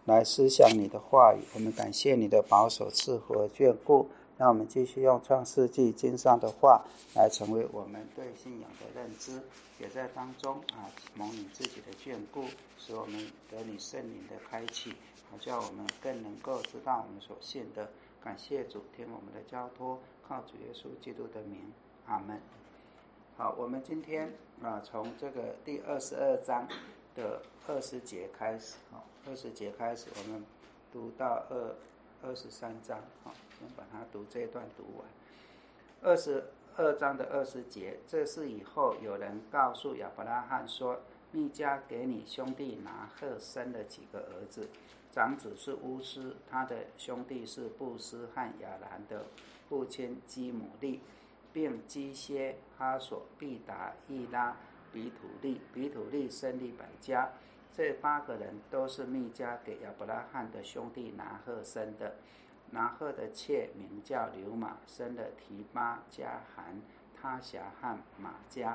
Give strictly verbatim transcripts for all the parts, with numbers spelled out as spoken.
来思想你的话语。我们感谢你的保守赐福和眷顾，让我们继续用创世纪经上的话来成为我们对信仰的认知，也在当中啊蒙你自己的眷顾，使我们得你圣灵的开启，好叫我们更能够知道我们所信的。感谢主，听我们的交托，靠主耶稣基督的名，阿们。好，我们今天啊从这个第二十二章的二十节开始，好，二十节开始，我们读到二二十三章，好，先把它读这一段读完。二十二章的二十节，这是以后有人告诉亚伯拉罕说，密迦给你兄弟拿鹤生了几个儿子，长子是乌斯，他的兄弟是布斯和亚兰的父亲基姆利，并基歇、哈索、毕达、伊拉、比土利，比土利生利百加。这八个人都是密迦给亚伯拉罕的兄弟拿鹤生的。拿鹤的妾名叫流玛，生了提巴、加含、他辖和玛迦。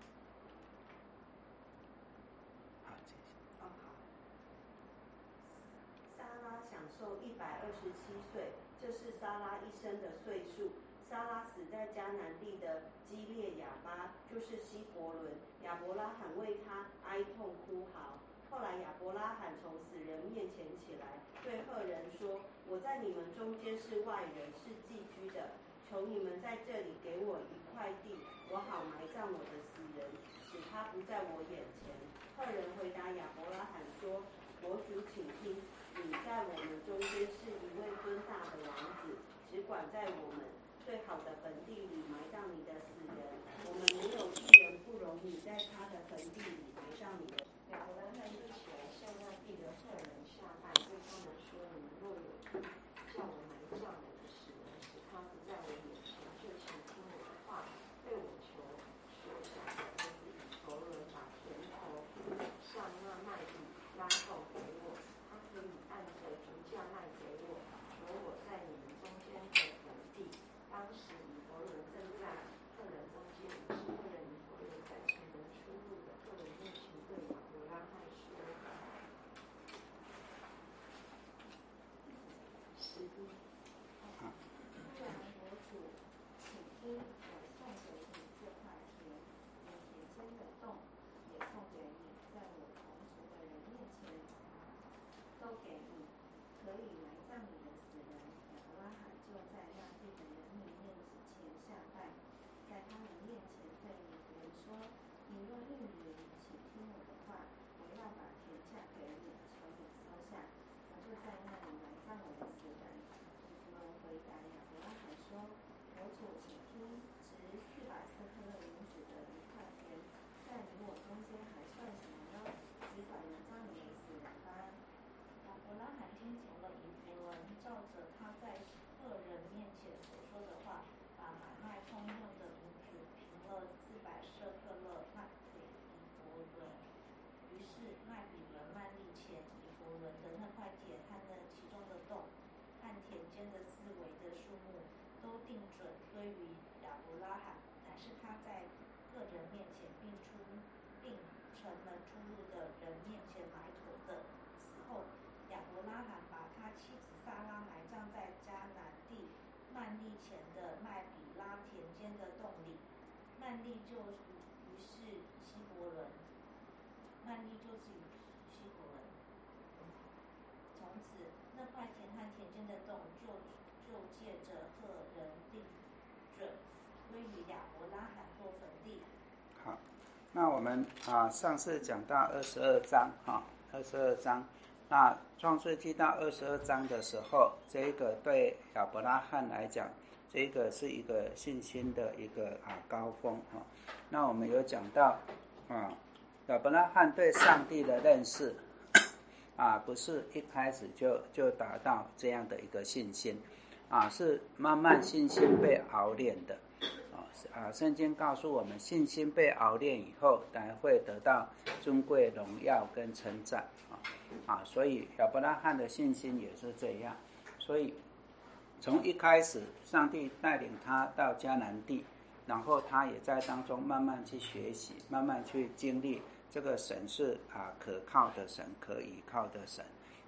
撒拉享受一百二十七岁，这是撒拉一生的岁数。撒拉死在迦南地的基列亚巴，就是希伯伦。亚伯拉罕为他哀痛哭嚎。后来亚伯拉罕从死人面前起来，对赫人说：我在你们中间是外人，是寄居的，求你们在这里给我一块地，我好埋葬我的死人，使他不在我眼前。赫人回答亚伯拉罕说：我主请听，你在我们中间是一位尊大的王子，只管在我们最好的坟地里埋葬你的死人。我们没有一人不容你在他的坟地里埋葬你的。 亚伯拉罕就起来向那地的赫人下拜，对他们说：你们若有意叫我埋葬我的死人，使他不在我眼前，就请听我的话，对我求所想的儿子以弗伦把田头向那麦地拉后给我，他可以按着足价卖给我，求我在你们中间的坟地。当时以弗伦正在赫人中间，于是赫人以弗伦在城门出入的赫人面前对亚伯拉罕说：十一，突然我主，请听，我送给你这块田，连田间的洞也送给你，在我同族的人面前都给你，可以埋葬你的死人。亚伯拉罕就在那地的人民面前下拜，在他们面前对以弗伦说：你若应允，请听我的话，我要把田价给你，求你收下，我就在那里埋葬我的死人。以弗伦回答亚伯拉罕说：我主请听，值四百舍客勒银子的一块田，在你我中间还算什么呢？只管埋葬你的死人吧。亚伯拉罕听从了以弗伦，照着他在赫人面前所说的话，把买卖通用的银子平了四百舍客勒卖给以弗伦。于是卖比伦卖利钱，以弗伦的那块田和那其中的洞，和田间的四围的树木，都定准归于亚伯拉罕，乃是他在个人面前并出并城门出入的人面前埋妥的。死后，亚伯拉罕把他妻子撒拉埋葬在迦南地曼利前的麦比拉田间的洞里。曼利就于是希伯伦，曼利就是希伯伦。从此，那块田和田间的洞就就借着赫人定准归于亚伯拉罕做坟地。 好，那我们啊上次讲到二十二章哈，二十二章，那创世纪到二十二章的时候，这个对亚伯拉罕来讲，这个是一个信心的一个啊高峰哈。那我们有讲到啊，亚伯拉罕对上帝的认识啊，不是一开始就就达到这样的一个信心啊，是慢慢信心被熬炼的。啊，圣经告诉我们，信心被熬炼以后，才会得到尊贵、荣耀跟称赞啊啊！所以亚伯拉罕的信心也是这样。所以从一开始，上帝带领他到迦南地，然后他也在当中慢慢去学习，慢慢去经历这个神是啊可靠的神，可依靠的神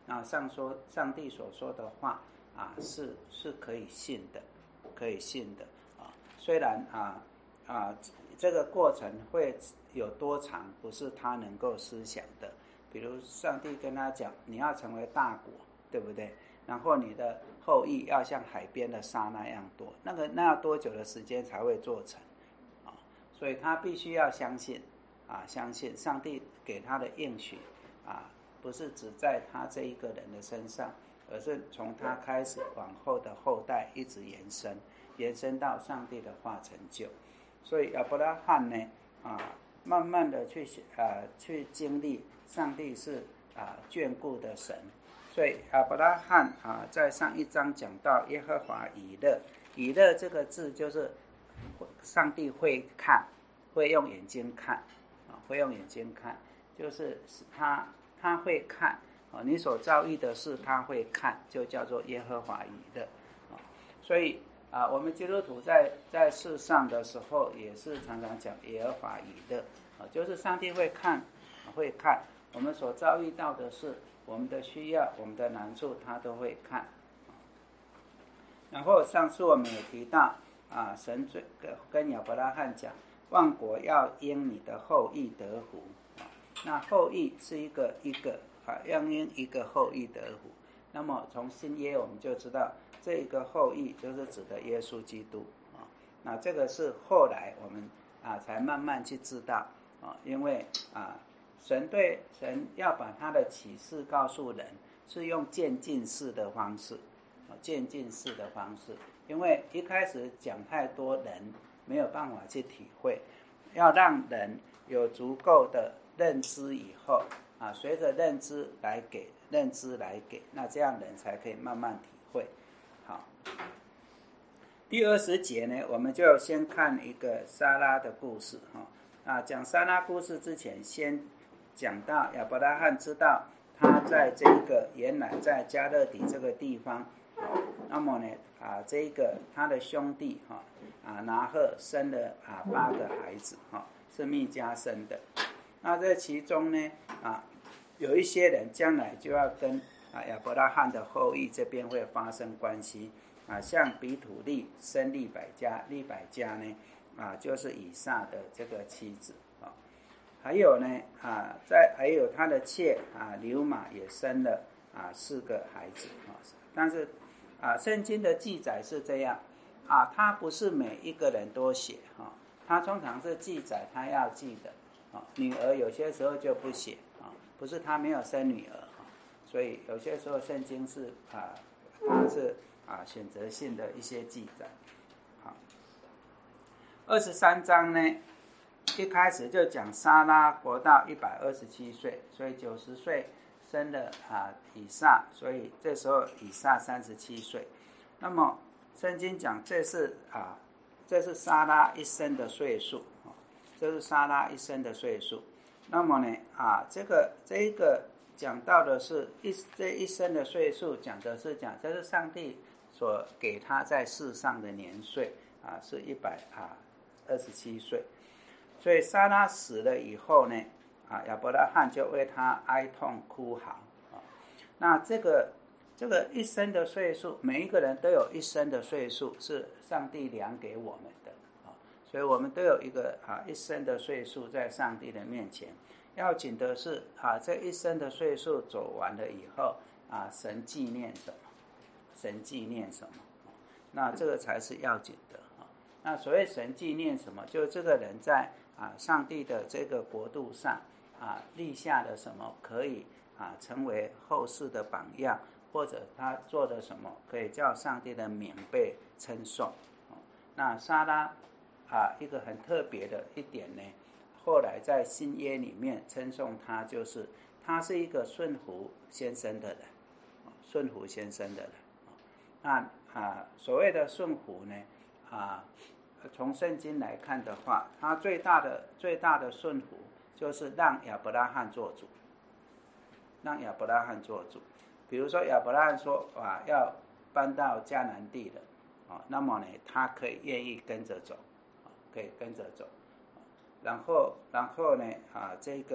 那上说上帝所说的话啊，是是可以信的，可以信的啊。虽然啊啊这个过程会有多长，不是他能够思想的。比如上帝跟他讲，你要成为大国，对不对？然后你的后裔要像海边的沙那样多，那个那要多久的时间才会做成啊？所以他必须要相信啊，相信上帝给他的应许啊，不是只在他这一个人的身上，而是从他开始往后的后代一直延伸，延伸到上帝的话成就。所以亚伯拉罕呢啊，慢慢的去啊去经历上帝是啊眷顾的神。所以亚伯拉罕啊，在上一章讲到耶和华以勒，以勒这个字就是上帝会看，会用眼睛看啊，会用眼睛看，就是他他会看啊，你所遭遇的事他会看，就叫做耶和华以勒啊。所以啊，我们基督徒在在世上的时候，也是常常讲耶和华以勒啊，就是上帝会看，会看我们所遭遇到的事。我们的需要，我们的难处，他都会看。然后上次我们也提到啊，神跟亚伯拉罕讲，万国要因你的后裔得福。那后裔是一个一个啊，要因一个后裔得福。那么从新约我们就知道，这一个后裔就是指的耶稣基督啊。那这个是后来我们啊才慢慢去知道啊，因为啊。神对神要把他的启示告诉人，是用渐进式的方式，渐进式的方式。因为一开始讲太多，人没有办法去体会，要让人有足够的认知以后啊，随着认知来给，认知来给，那这样人才可以慢慢体会。好，第二十节呢，我们就先看一个撒拉的故事哈。啊，讲撒拉故事之前，先讲到亚伯拉罕知道他在这个原来在加勒底这个地方，那么呢啊这个他的兄弟哈啊拿鹤生了啊八个孩子哈，是密迦生的。那这其中呢啊有一些人将来就要跟啊亚伯拉罕的后裔这边会发生关系啊，像比土利生利百加，利百加呢啊就是以撒的这个妻子。还有呢啊，在还有他的妾啊流玛也生了啊四个孩子啊，但是啊圣经的记载是这样啊，他不是每一个人都写啊，他通常是记载他要记的啊，女儿有些时候就不写啊，不是他没有生女儿啊，所以有些时候圣经是啊，他是啊选择性的一些记载。好，二十三章呢。一开始就讲撒拉活到一百二十七岁，所以九十岁生了啊以撒，所以这时候以撒三十七岁。那么圣经讲这是啊，这是撒拉一生的岁数，这是撒拉一生的岁数。那么呢啊，这个这一个讲到的是一这一生的岁数，讲的是讲这是上帝所给他在世上的年岁啊，是一百啊二十七岁。所以撒拉死了以后呢，啊，亚伯拉罕就为他哀痛哭嚎啊。那这个这个一生的岁数，每一个人都有一生的岁数，是上帝量给我们的啊。所以我们都有一个啊一生的岁数在上帝的面前。要紧的是啊，这一生的岁数走完了以后啊，神纪念什么？神纪念什么？那这个才是要紧的啊。那所谓神纪念什么？就是这个人在啊，上帝的这个国度上啊，立下了什么可以啊成为后世的榜样，或者他做的什么可以叫上帝的名被称颂。哦、那撒拉啊，一个很特别的一点呢，后来在新约里面称颂他，就是他是一个顺服先生的人，顺服先生的人。那啊，所谓的顺服呢啊。从圣经来看的话，他最大的最大的顺服就是让亚伯拉罕做主，让亚伯拉罕做主。比如说亚伯拉罕说啊要搬到迦南地了，啊，那么呢他可以愿意跟着走，可以跟着走。然后然后呢啊这个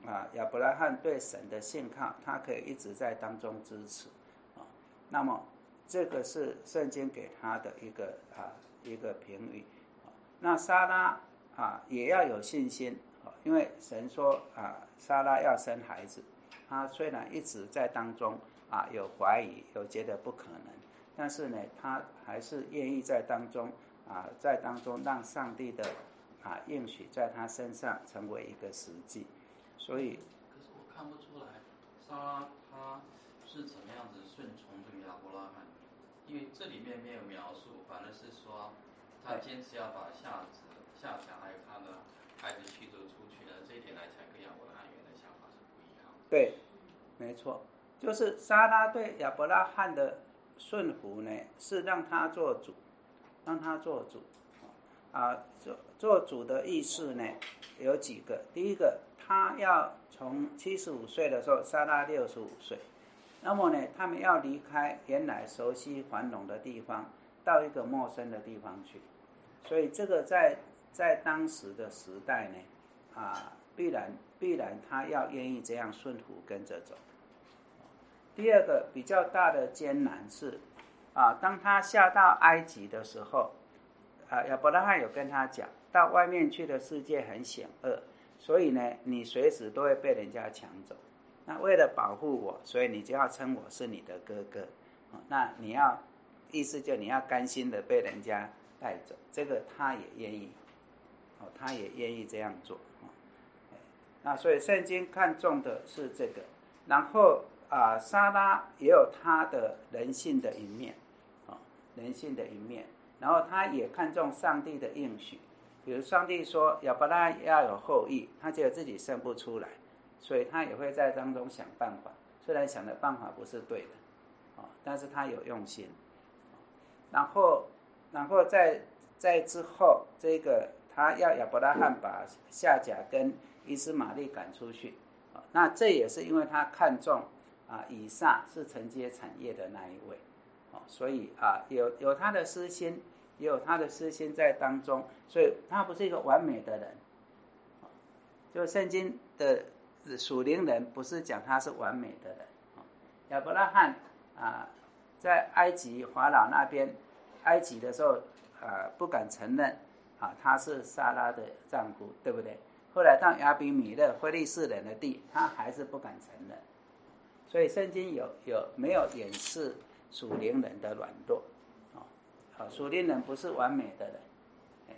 啊亚伯拉罕对神的信靠，他可以一直在当中支持啊。那么这个是圣经给他的一个啊一个评语。那撒拉啊也要有信心，因为神说啊撒拉要生孩子，他虽然一直在当中啊有怀疑，有觉得不可能，但是呢他还是愿意在当中啊在当中让上帝的啊应许在他身上成为一个实际。所以可是我看不出来撒拉他是怎么样子顺从这个亚伯拉罕，因为这里面没有描述，反而是说他坚持要把夏子夏甲还有他的孩子驱逐出去的，这一点来讲跟亚伯拉罕原来想法是不一样的。 对，没错，就是撒拉对亚伯拉罕的顺服呢，是让他做主，让他做主啊，做做主的意思呢有几个。第一个，他要从七十五岁的时候，撒拉六十五岁，那么呢，他们要离开原来熟悉繁荣的地方，到一个陌生的地方去。所以这个在在当时的时代呢，啊，必然必然他要愿意这样顺服跟着走。第二个比较大的艰难是，啊，当他下到埃及的时候，啊，亚伯拉罕有跟他讲，到外面去的世界很险恶，所以呢，你随时都会被人家抢走。那为了保护我，所以你就要称我是你的哥哥。那你要，意思就你要甘心的被人家带走，这个他也愿意，哦，他也愿意这样做。那所以圣经看重的是这个，然后啊，撒拉也有他的人性的一面，哦，人性的一面，然后他也看重上帝的应许，比如上帝说亚伯拉罕要有后裔，他觉得自己生不出来，所以他也会在当中想办法，虽然想的办法不是对的，哦，但是他有用心。然后，然后在在之后，这个他要亚伯拉罕把夏甲跟以斯玛利赶出去，哦，那这也是因为他看重啊以撒是承接产业的那一位，哦，所以啊有有他的私心，也有他的私心在当中，所以他不是一个完美的人，哦，就圣经的属灵人不是讲他是完美的人，哦，亚伯拉罕啊。在埃及法老那边，埃及的时候，呃，不敢承认啊，他是撒拉的丈夫，对不对？后来到亚比米勒非利士人的地，他还是不敢承认。所以圣经有有没有掩饰属灵人的软弱？啊，好，属灵人不是完美的人。哎，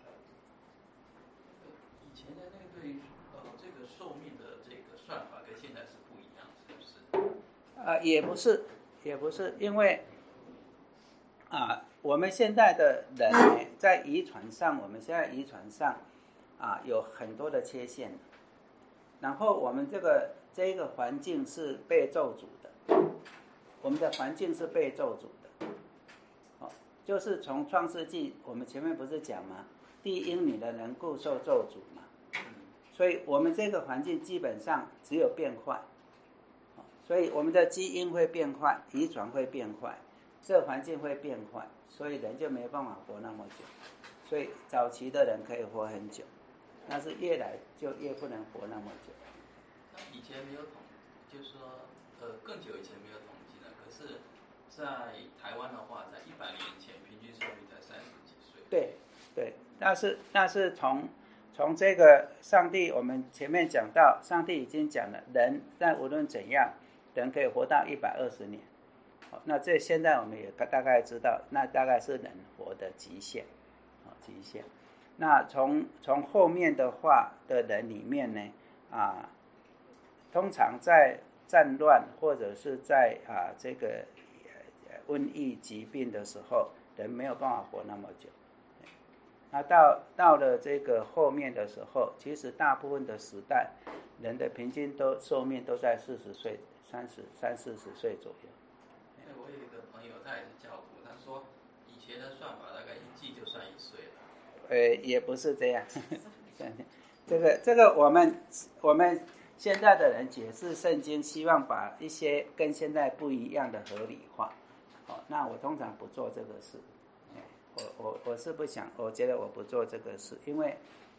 以前的那个对呃这个寿命的这个算法跟现在是不一样，是不是？ 呃，也不是。也不是，因为啊，我们现在的人在遗传上，我们现在遗传上啊有很多的缺陷，然后我们这个这个环境是被咒诅的，我们的环境是被咒诅的，哦，就是从创世纪，我们前面不是讲吗？地因你的人故受咒诅嘛，所以我们这个环境基本上只有变坏。所以我们的基因会变坏，遗传会变坏，这环境会变坏，所以人就没办法活那么久。所以早期的人可以活很久，但是越来就越不能活那么久。 那以前没有统，就是说，呃，更久以前没有统计的，可是，在台湾的话，在一百年前平均寿命才三十几岁。对对，那是那是从。从这个上帝，我们前面讲到，上帝已经讲了，人但无论怎样，人可以活到一百二十年。好，那这现在我们也大概知道，那大概是人活的极限，好，极限。那从从后面的话的人里面呢，啊，通常在战乱或者是在啊这个瘟疫疾病的时候，人没有办法活那么久。那到到了这个后面的时候，其实大部分的时代，人的平均都寿命都在四十岁、三十三四十岁左右。 因为我有一个朋友，他也是教徒，他说以前的算法大概一季就算一岁了。 呃，也不是这样，这个这个我们我们现在的人解释圣经，希望把一些跟现在不一样的合理化。哦，那我通常不做这个事。我我我是不想，我觉得我不做这个事，因为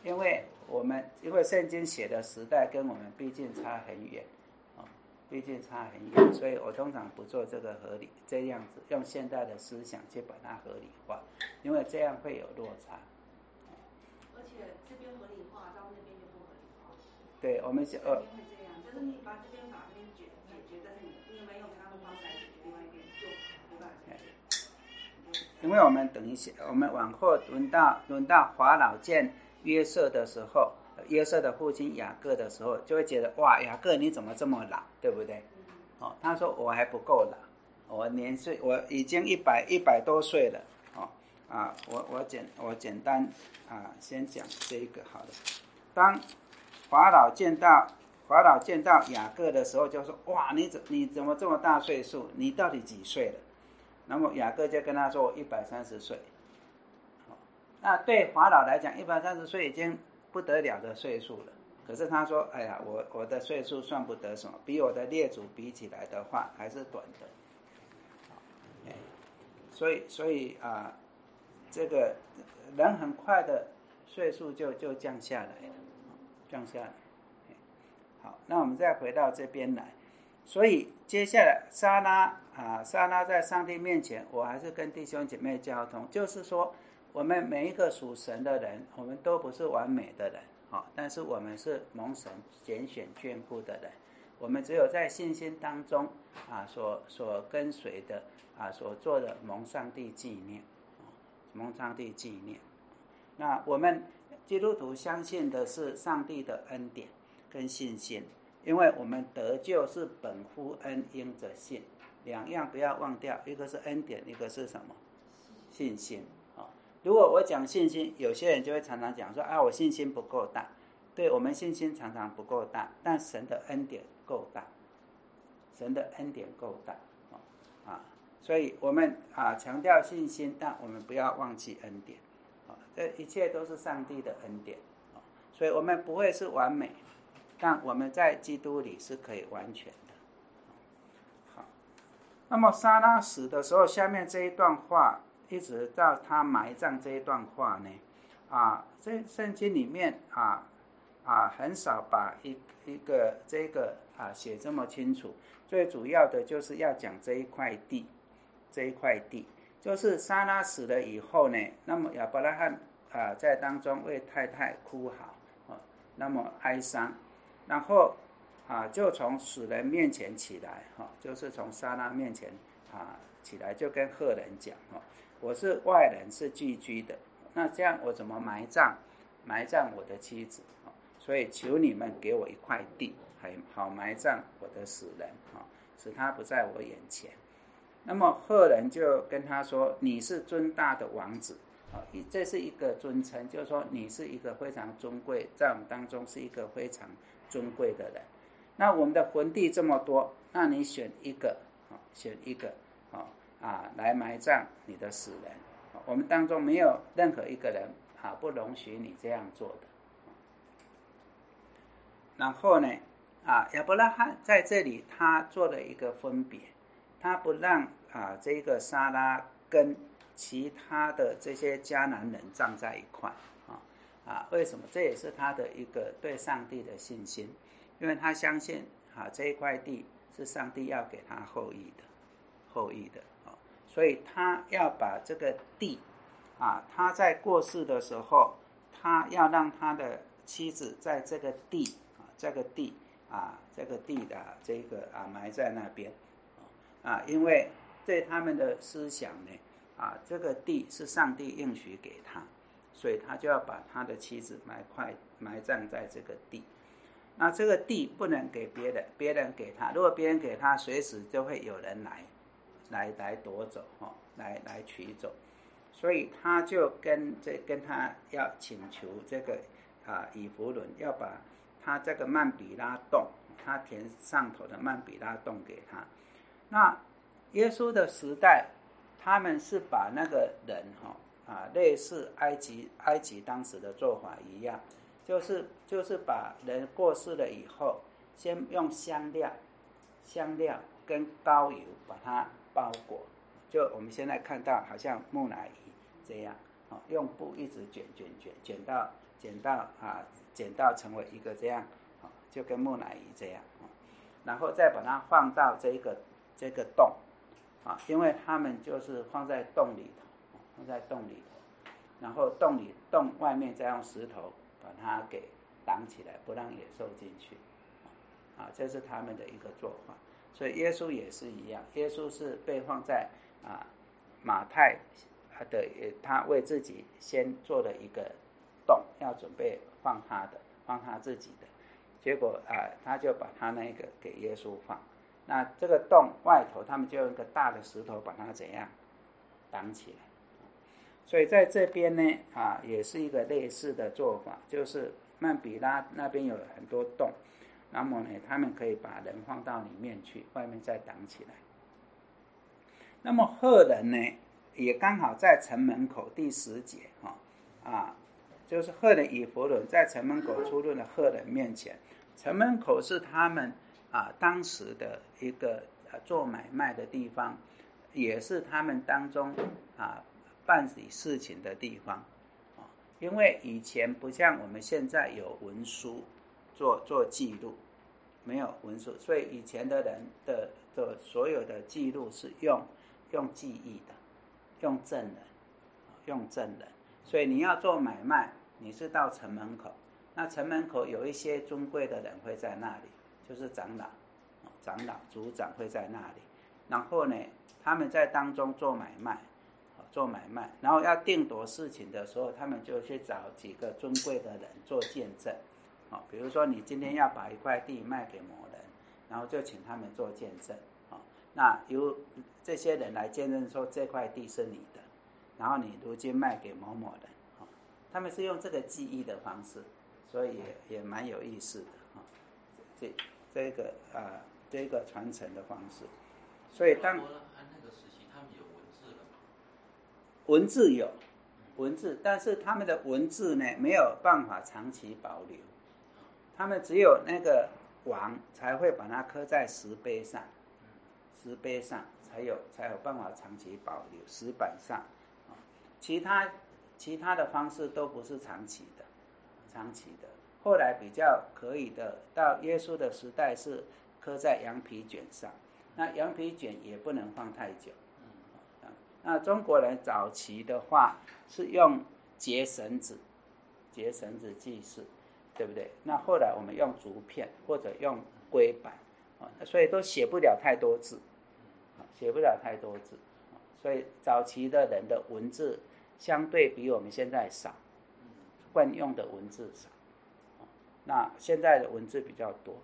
因为我们因为圣经写的时代跟我们毕竟差很远，哦，毕竟差很远，所以我通常不做这个合理这样子，用现代的思想去把它合理化，因为这样会有落差。 而且这边合理化，到那边就不合理化。 对，我们想呃。 会这样，就是你把这边把这边解解决，但是你你有没有用他的方式来解决另外一边，就没办法解决。 因为我们等一下，我们往后轮到轮到法老见约瑟的时候，约瑟的父亲雅各的时候，就会觉得哇，雅各你怎么这么老，对不对？哦，他说我还不够老，我年岁我已经一百一百多岁了，哦啊，我我简我简单啊先讲这一个好了。当法老见到法老见到雅各的时候，就说哇，你怎你怎么这么大岁数？你到底几岁了？那么雅各就跟他说我一百三十岁。那对法老来讲，一百三十岁已经不得了的岁数了。可是他说：“哎呀，我我的岁数算不得什么，比我的列祖比起来的话，还是短的。”所以，所以啊、呃，这个人很快的岁数就就降下来了，降下来。好，那我们再回到这边来。所以接下来撒拉啊，撒拉在上帝面前，我还是跟弟兄姐妹交通，就是说。我们每一个属神的人，我们都不是完美的人，哦，但是我们是蒙神拣选眷顾的人。我们只有在信心当中啊，所所跟随的啊，所做的蒙上帝纪念，蒙上帝纪念。那我们基督徒相信的是上帝的恩典跟信心，因为我们得救是本乎恩，因着信，两样不要忘掉，一个是恩典，一个是什么？信心。如果我讲信心，有些人就会常常讲说啊，我信心不够大。对，我们信心常常不够大，但神的恩典够大，神的恩典够大啊，所以我们啊强调信心，但我们不要忘记恩典啊，这一切都是上帝的恩典啊，所以我们不会是完美，但我们在基督里是可以完全的。好，那么撒拉死的时候，下面这一段话。一直到他埋葬这一段话呢，啊，这圣经里面啊啊很少把一一个这个啊写这么清楚。最主要的就是要讲这一块地，这一块地就是撒拉死了以后呢，那么亚伯拉罕啊在当中为太太哭嚎，啊，那么哀伤，然后啊就从死人面前起来，哈，啊，就是从撒拉面前啊起来，就跟赫人讲，哈。我是外人，是寄居的，那这样我怎么埋葬埋葬我的妻子？所以求你们给我一块地，好埋葬我的死人，使他不在我眼前。那么赫人就跟他说：“你是尊大的王子，这是一个尊称，就是说你是一个非常尊贵，在我们当中是一个非常尊贵的人。那我们的坟地这么多，那你选一个，选一个。”啊，来埋葬你的死人，我们当中没有任何一个人啊不容许你这样做的。然后呢，啊，亚伯拉罕在这里他做了一个分别，他不让啊这个撒拉跟其他的这些迦南人葬在一块啊啊，为什么？这也是他的一个对上帝的信心，因为他相信啊这一块地是上帝要给他后裔的，后裔的。所以他要把这个地啊，他在过世的时候，他要让他的妻子在这个地啊，这个地啊，这个地的这个啊埋在那边啊，因为对他们的思想呢啊，这个地是上帝应许给他，所以他就要把他的妻子埋块埋葬在这个地。那这个地不能给别人，别人给他，如果别人给他，随时就会有人来。来来夺走，哦，来来取走，所以他就跟这跟他要请求这个啊以弗伦要把他这个曼比拉洞，他填上头的曼比拉洞给他。那耶稣的时代，他们是把那个人哈啊类似埃及埃及当时的做法一样，就是就是把人过世了以后，先用香料香料跟膏油把它包裹，就我们现在看到好像木乃伊这样，用布一直卷卷卷卷到剪到啊剪到成为一个这样，就跟木乃伊这样，然后再把它放到这个这个洞啊，因为他们就是放在洞里头，放在洞里头，然后洞里洞外面再用石头把它给挡起来，不让野兽进去啊，这是他们的一个做法。所以耶稣也是一样，耶稣是被放在啊马太的，他为自己先做了一个洞，要准备放他的，放他自己的，结果啊他就把他那个给耶稣放。那这个洞外头，他们就用一个大的石头把它怎样挡起来。所以在这边呢啊也是一个类似的做法，就是曼比拉那边有很多洞。那么呢，他们可以把人放到里面去，外面再挡起来。那么赫人呢，也刚好在城门口第十节哈啊，就是赫人以弗伦在城门口出入的赫人面前，城门口是他们啊当时的一个、啊、做买卖的地方，也是他们当中啊办理事情的地方啊，因为以前不像我们现在有文书。做做记录，没有文书，所以以前的人的的所有的记录是用用记忆的，用证人，用证人。所以你要做买卖，你是到城门口，那城门口有一些尊贵的人会在那里，就是长老，长老族长会在那里。然后呢，他们在当中做买卖，做买卖，然后要定夺事情的时候，他们就去找几个尊贵的人做见证。哦，比如说你今天要把一块地卖给某人，然后就请他们做见证，哦，那由这些人来见证说这块地是你的，然后你如今卖给某某人，哦，他们是用这个记忆的方式，所以也也蛮有意思的，哦，这这个啊这个传承的方式，所以当那个时期他们有文字了吗？ 文字有文字，但是他们的文字呢没有办法长期保留。他们只有那个王才会把它刻在石碑上，石碑上才有才有办法长期保留，石板上，其他其他的方式都不是长期的，长期的。后来比较可以的，到耶稣的时代是刻在羊皮卷上，那羊皮卷也不能放太久。那中国人早期的话是用结绳子，结绳子记事。对不对？那后来我们用竹片或者用龟板，所以都写不了太多字，写不了太多字，所以早期的人的文字相对比我们现在少，惯用的文字少，那现在的文字比较多，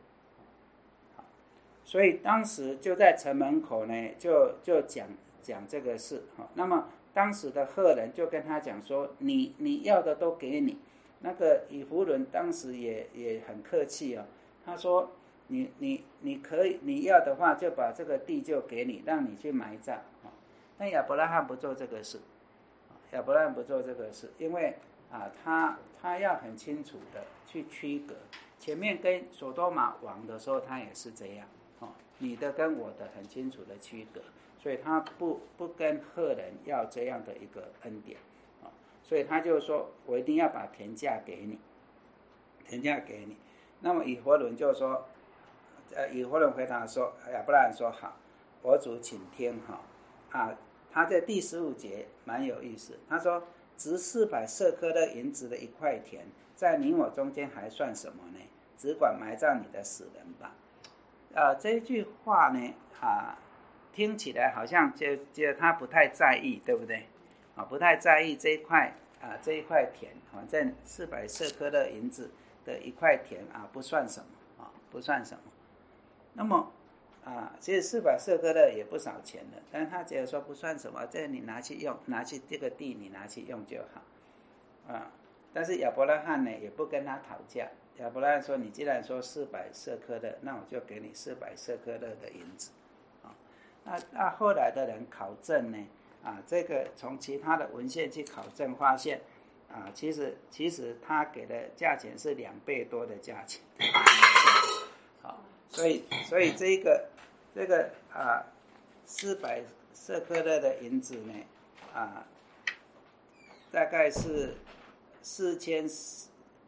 所以当时就在城门口呢，就就讲讲这个事。那么当时的赫人就跟他讲说，你你要的都给你。那个以弗伦当时也也很客气哦，他说你你你可以你要的话就把这个地就给你，让你去埋葬。但亚伯拉罕不做这个事，亚伯拉罕不做这个事，因为啊他他要很清楚的去区隔，前面跟所多玛王的时候他也是这样，哦，你的跟我的很清楚的区隔，所以他不不跟赫人要这样的一个恩典。所以他就说我一定要把田价给你，田价给你。那么以弗伦就说，呃，以弗伦回答说，亚伯拉罕说好，我主请听哈啊。他在第十五节蛮有意思，他说值四百舍客勒银子的一块田，在你我中间还算什么呢？只管埋葬你的死人吧。呃，这一句话呢啊，听起来好像就觉得他不太在意，对不对？啊，不太在意这一块啊，这一块田，反正四百舍客勒银子的一块田啊，不算什么啊，不算什么。那么啊，其实四百舍客勒也不少钱了，但是他觉得说不算什么，这你拿去用，拿去这个地你拿去用就好啊。但是亚伯拉罕呢也不跟他讨价，亚伯拉罕说，你既然说四百舍客勒，那我就给你四百舍客勒的银子啊。那那后来的人考证呢？啊，这个从其他的文献去考证发现，啊，其实其实他给的价钱是两倍多的价钱，好，所以所以这个这个啊四百舍客勒的银子呢，啊，大概是四千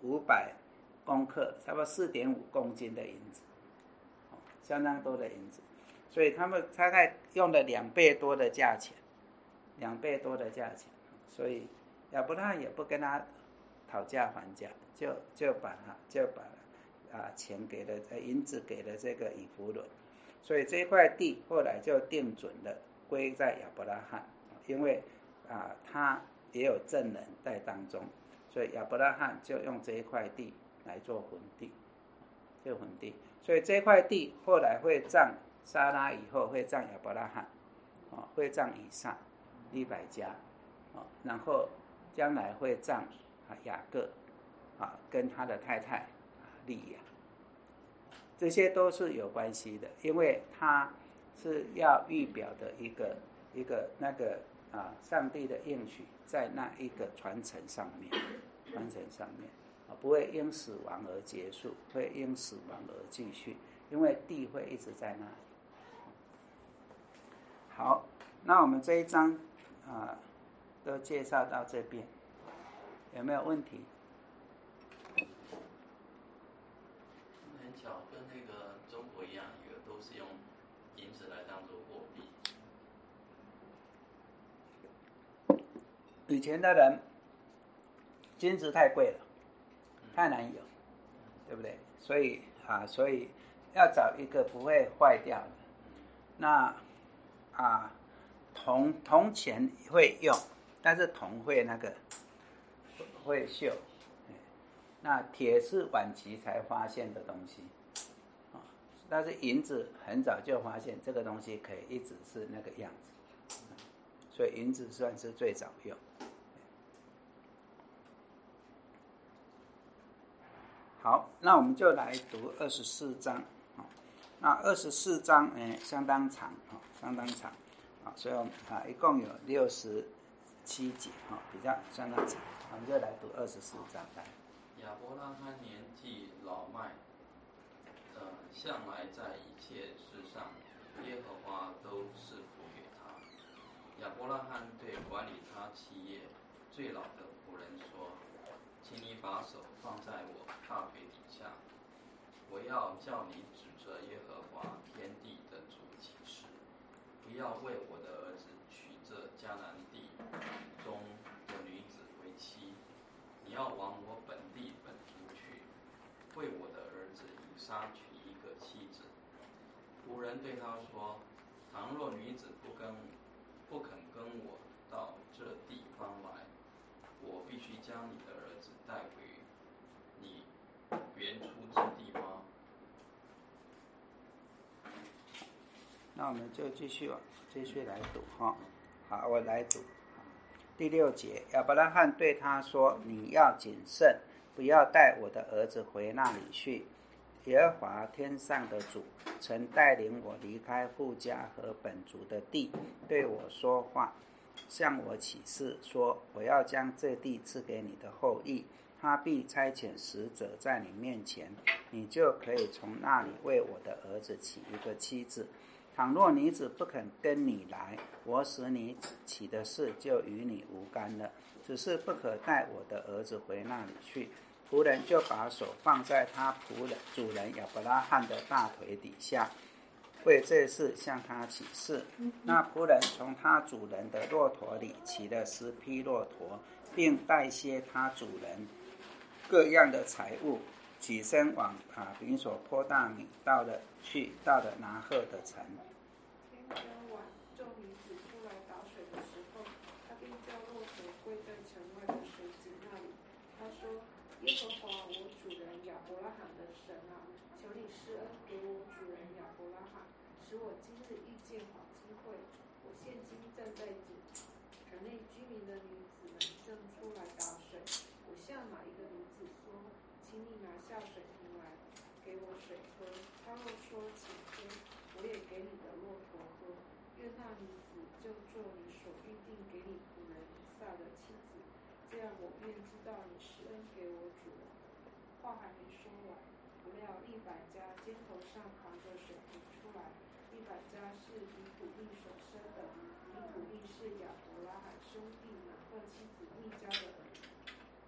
五百公克，差不多四点五公斤的银子，相当多的银子，所以他们大概用了两倍多的价钱，两倍多的价钱，所以亚伯拉罕也不跟他讨价还价，就就把他就把啊钱给了呃银子给了这个以弗伦，所以这一块地后来就定准了归在亚伯拉罕，因为啊他也有证人在当中，所以亚伯拉罕就用这一块地来做坟地，做坟地，所以这块地后来会葬撒拉以后会葬亚伯拉罕，哦会葬以撒、利百加，哦然后将来会葬雅各啊，跟他的太太利亚，这些都是有关系的，因为他是要预表的一个一个那个啊，上帝的应许在那一个传承上面，传承上面啊，不会因死亡而结束，会因死亡而继续，因为地会一直在那里。好，那我们这一章啊，都介绍到这边。有没有问题？ 很巧，跟那个中国一样，一个都是用银子来当做货币。 以前的人，金子太贵了，太难有，对不对？所以啊，所以要找一个不会坏掉的。那啊，铜铜钱会用，但是铜会那个。会锈，那铁是晚期才发现的东西，但是银子很早就发现这个东西可以一直是那个样子，所以银子算是最早用。好，那我们就来读二十四章。那二十四章哎相当长，相当长，所以我们啊一共有六十七节，比较相当长。我们就来读二十四章。来， 亚伯拉罕年纪老迈，呃，向来在一切事上，耶和华都赐福给他。亚伯拉罕对管理他企业最老的仆人说：“请你把手放在我大腿底下，我要叫你指着耶和华天地的主起誓，不要为我的儿子娶这迦南地中的女子为妻。你要往我本地本族去，为我的儿子以撒娶一个妻子。”仆人对他说：“倘若女子不跟不肯跟我到这地方来，我必须将你的儿子带回你原出之地吗？” 那我们就继续继续来读哈。好，我来读。第六节，亚伯拉罕对他说：“你要谨慎，不要带我的儿子回那里去。耶和华天上的主曾带领我离开父家和本族的地，对我说话，向我起誓说：我要将这地赐给你的后裔，他必差遣使者在你面前，你就可以从那里为我的儿子娶一个妻子。倘若女子不肯跟你来，我使你起的事就与你无干了，只是不可带我的儿子回那里去。”仆人就把手放在他仆人主人亚伯拉罕的大腿底下，为这事向他起誓。那仆人从他主人的骆驼里取了十匹骆驼，并带些他主人各样的财物，起身往啊比索坡大米到了去，到了拿鹤的城。 天将晚，众女子出来打水的时候，他便叫骆驼跪在城外的水井那里。他说：“耶和华我主人亚伯拉罕的神啊，求你施恩给我主人亚伯拉罕，使我今日遇见好机会。我现今站在井，城内居民的女子们正出来打水。我向哪一个女子说，请你拿下水瓶来，给我水喝？她若说请喝，我也给你的骆驼喝。愿那女子就做你所预定给你仆人以撒的妻子，这样我便知道你施恩给我主人。”话还没说完，不料利百加肩头上扛着水瓶出来。利百加是以土利所生的，以土利是亚伯拉罕兄弟拿鹤妻子密迦的儿子。 那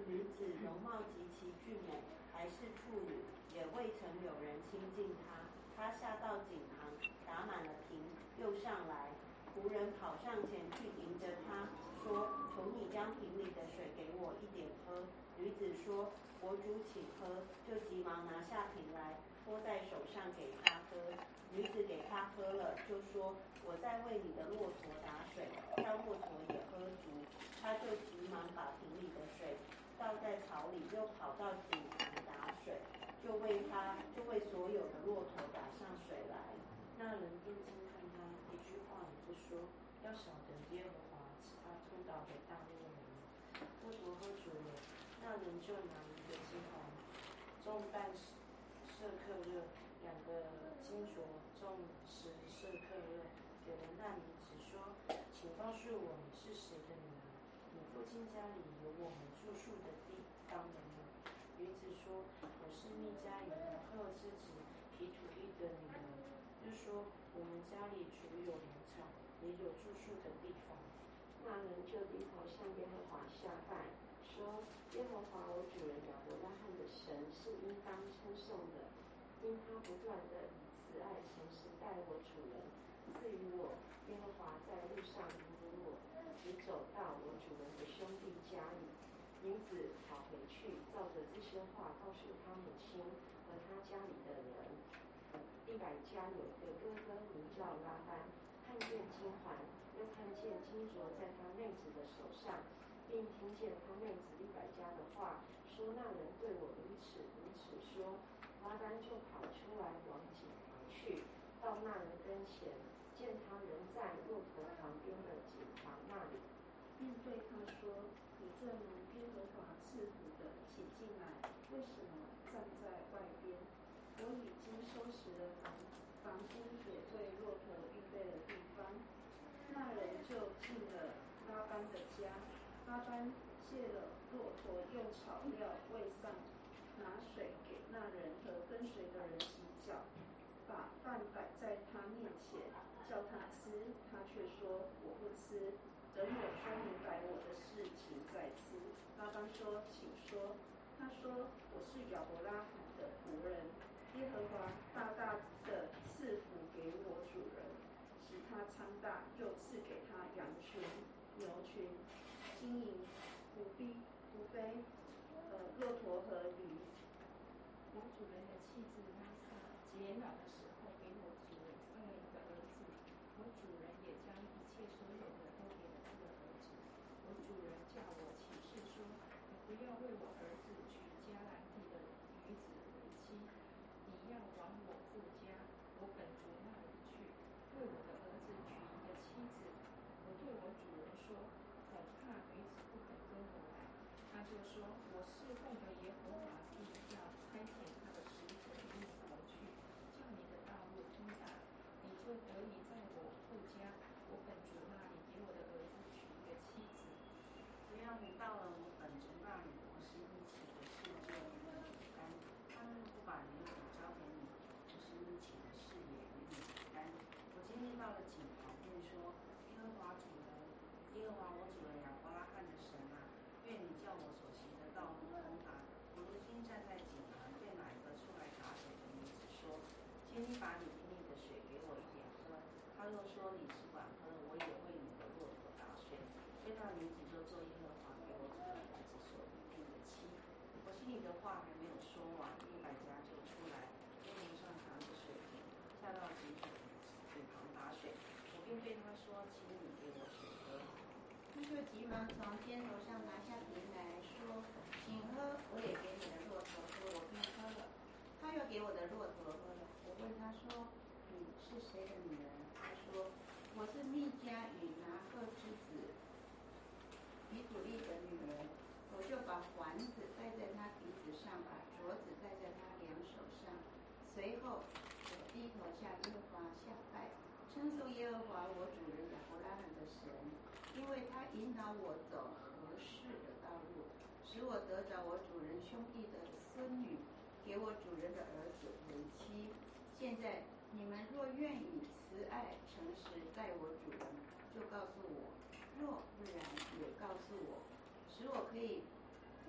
女子容貌极其俊美，还是处女，也未曾有人亲近她。她下到井旁，打满了瓶，又上来。仆人跑上前去迎着她，说：“求你将瓶里的水给我一点喝。”女子说：“国主请喝。”就急忙拿下瓶来，托在手上给他喝。女子给他喝了，就说：“我在为你的骆驼打水，让骆驼也喝足。”他就急忙把瓶里的水倒在槽里，又跑到井旁打水，就为他就为所有的骆驼打上水来。 那人定睛看他，一句话也不说，要晓得耶和华使他扑倒给大陆人。骆驼喝足了，那人就拿一个金环，重半舍克勒，两个金镯重十舍克勒，给了那女子说：“请告诉我你是谁的女儿？你父亲家里有我们住宿的地方了吗？”女子说：“我是密加以拿赫之子皮土利的女儿。”就说：“我们家里除有农场，也有住宿的地方。” 那人就低头向耶和华下拜，说：“耶和华我主人亚伯拉罕的神是应当称颂的，因他不断的以慈爱诚实待我主人，赐予我。耶和华在路上引领我，直走到我主人的兄弟家里。”女子跑回去，照着这些话告诉他母亲和他家里的人。利百加有一个哥哥名叫拉班，看见金环，又看见金镯在他妹子的手上，并听见他妹子利百加的话，说：“那人对我如此如此说。”拉班就跑出来往井旁去，到那人跟前，见他仍在骆驼旁边的井旁那里， 并对他说：“你这蒙耶和华赐福的，请进来，为什么站在外边？我已经收拾了房房屋所为骆驼预备的地方。”那人就进了拉班的家。拉班卸了骆驼，用草料喂上，拿水给那人和跟随的人洗脚，把饭摆在他面前，叫他吃，他却说：“我不吃，等我说明白我的事情再吃。”拉班说：“请说。”他说：“我是亚伯拉罕的仆人，耶和华大大的赐福给我主人，使他昌大，又赐给他羊群、牛群、金银、仆婢、仆婢、呃骆驼和驴。 我主人的妻子拉萨结老的时候，给我主人生了一个儿子。我主人也将一切所有的都给了这个儿子。我主人叫我起誓说：你不要为我儿子娶迦南地的女子为妻，你要往我父家，我本族那里去，为我的儿子娶一个妻子。我对我主人说：恐怕女子不肯跟我来。他就说：我侍奉的耶和华必要差遣他的使者与你同去，叫你的道路通达，你就得以在我父家，我本族那里给我的儿子娶一个妻子。 只要你到了我本族那里，我使你起的事就与你有干。他们不把女子交给你，我使你起的事也与你有干。我今天到了井旁，便说：耶和华主人，耶和华我主人亚伯拉罕的神啊，愿你叫我所行的道路通达。我如今站在井旁，对哪一个出来打水的女子说：请你把你瓶里的水给我一点喝。他又说：你只管喝，我也为你的骆驼打水。所以那女子就做耶和华给我主的儿子所预定的妻。我心里的话还没有说完，利百加就出来，肩头上扛着水瓶，下到井水井旁打水。我便对他说：请你给我水喝。 他就急忙从肩头上拿下瓶来说：“请喝，我也给你的骆驼喝。”我便喝了。他又给我的骆驼喝了。我问他说：“你是谁的女儿？”他说：“我是密加与拿赫之子比土利的女儿。”我就把环子戴在他鼻子上，把镯子戴在他两手上。随后我低头向耶和华下拜，称颂耶和华我主人亚伯拉罕的神，因为他引导我走合适的道路，使我得着我主人兄弟的孙女，给我主人的儿子为妻。现在你们若愿以慈爱诚实待我主人，就告诉我；若不然，也告诉我，使我可以不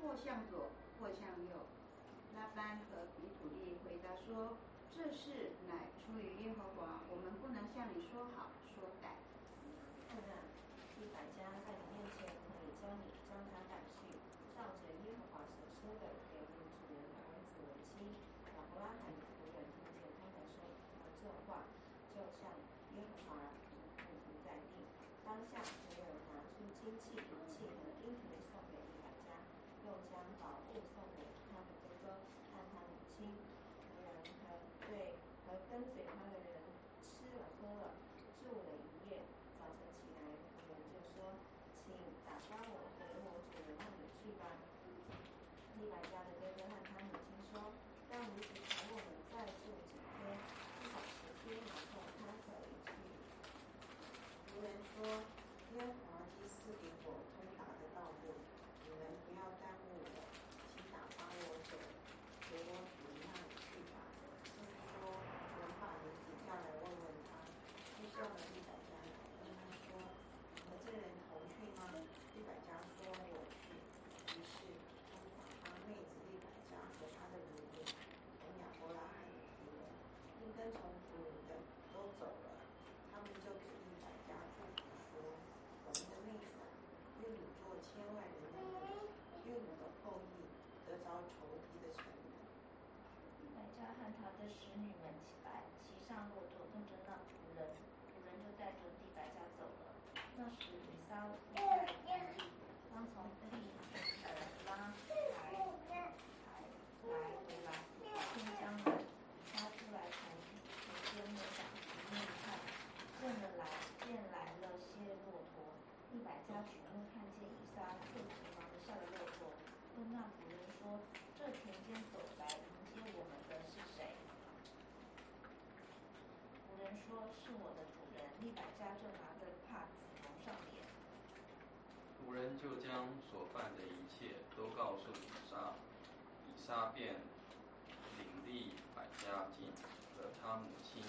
或向左，或向右。拉班和比土利回答说：这事乃出于耶和华，我们不能向你说好说歹。 看啊，利百加在你面前可以将你将他赶去，照着耶和华所说的，给你主人的儿子为妻。亚伯拉罕的仆人听见他们说他这话，就像耶和华匍匐在地。当下没有拿出金器、银器和婴瓶送给利百加，又将宝物送给他的哥哥和他母亲。仆人和对和跟随他的人吃了喝了，住了一夜。早晨起来，仆人就说：请打发我回我主人那里去吧。利百加的哥哥和他母亲说：让女子陪我们再住几天，至少十天，然后他可以去。 仆人说：耶和华既赐给我通达的道路，你们不要耽误我，请打发我走，回我主人那里去吧。先说：人把女子叫来问问他。就叫了利百加来，问他说：和这人同去吗？利百加说：我去。于是他们打发妹子利百加和他的奴仆同亚伯拉罕的仆人，并跟从仆人的都走了。他们就给利百加祝福说：我们的妹子啊，愿你做千万人的母，愿你的后裔得着仇敌的城门。 利百加和他的使女们起来，骑上骆驼，跟着那仆人。仆人就带着利百加走了。那时以撒在田里，刚从利尔拉台台来回来，天将晚，他出来从田间那长子面看，见了来见来了些骆驼。利百加举目看见以撒，就急忙地下了骆驼，问那仆人说：这田间走来迎接我们的是谁？仆人说：是我的主人。利百加就拿着帕子蒙上脸。 仆人就将所办的一切都告诉以撒，以撒便领利百加进了他母亲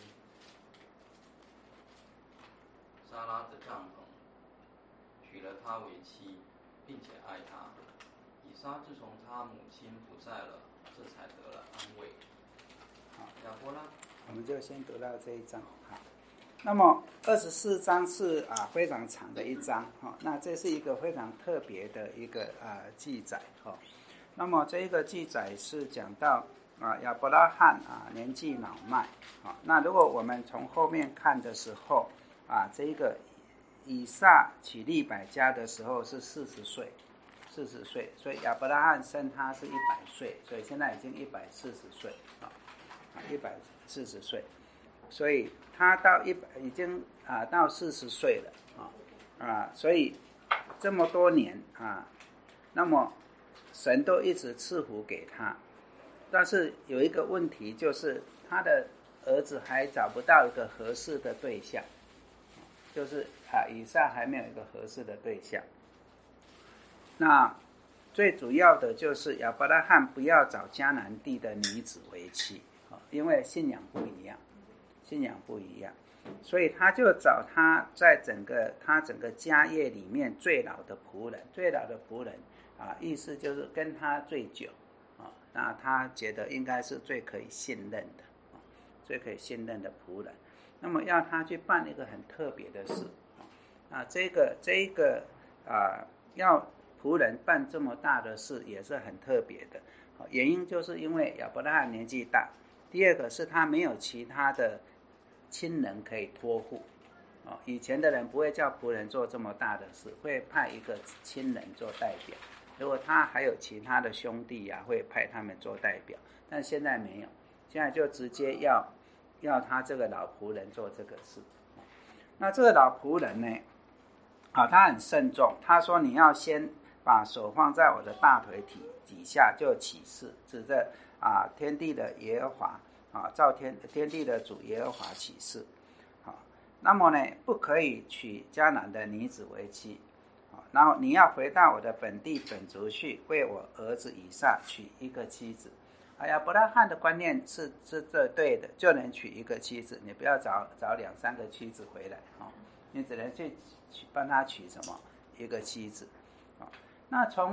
撒拉的帐篷，娶了她为妻，并且爱她。以撒自从他母亲不在了，这才得了安慰。 好， 亚伯拉， 我们就先读到这一章。好，那么二十四章是啊非常长的一章哈、哦，那这是一个非常特别的一个啊记载哈、哦。那么这一个记载是讲到啊亚伯拉罕啊年纪老迈啊、哦，那如果我们从后面看的时候啊，这一个以撒娶利百加的时候是四十岁，四十岁，所以亚伯拉罕生他是一百岁，所以现在已经一百四十岁啊，啊一百四十岁，所以他到一百已经啊到四十岁了啊啊，所以这么多年啊，那么神都一直赐福给他，但是有一个问题就是他的儿子还找不到一个合适的对象，就是啊以撒还没有一个合适的对象。那最主要的就是亚伯拉罕不要找迦南地的女子为妻，因为信仰不一样，信仰不一样，所以他就找他在整个他整个家业里面最老的仆人，最老的仆人啊，意思就是跟他最久啊，那他觉得应该是最可以信任的，最可以信任的仆人。那么要他去办一个很特别的事啊，这个这个啊要仆人办这么大的事也是很特别的，原因就是因为亚伯拉罕年纪大，第二个是他没有其他的亲人可以托付，以前的人不会叫仆人做这么大的事，会派一个亲人做代表，如果他还有其他的兄弟啊，会派他们做代表，但现在没有，现在就直接要要他这个老仆人做这个事。那这个老仆人呢，啊，他很慎重，他说你要先把手放在我的大腿底底下，就起誓，指着啊天地的耶和华啊，造天天地的主耶和华起誓。好，那么呢，不可以娶迦南的女子为妻。好，然后你要回到我的本地本族去，为我儿子以撒娶一个妻子。哎呀，亚伯拉罕的观念是是这对的，就能娶一个妻子，你不要找找两三个妻子回来啊、哦，你只能去帮他娶什么一个妻子啊、哦。那从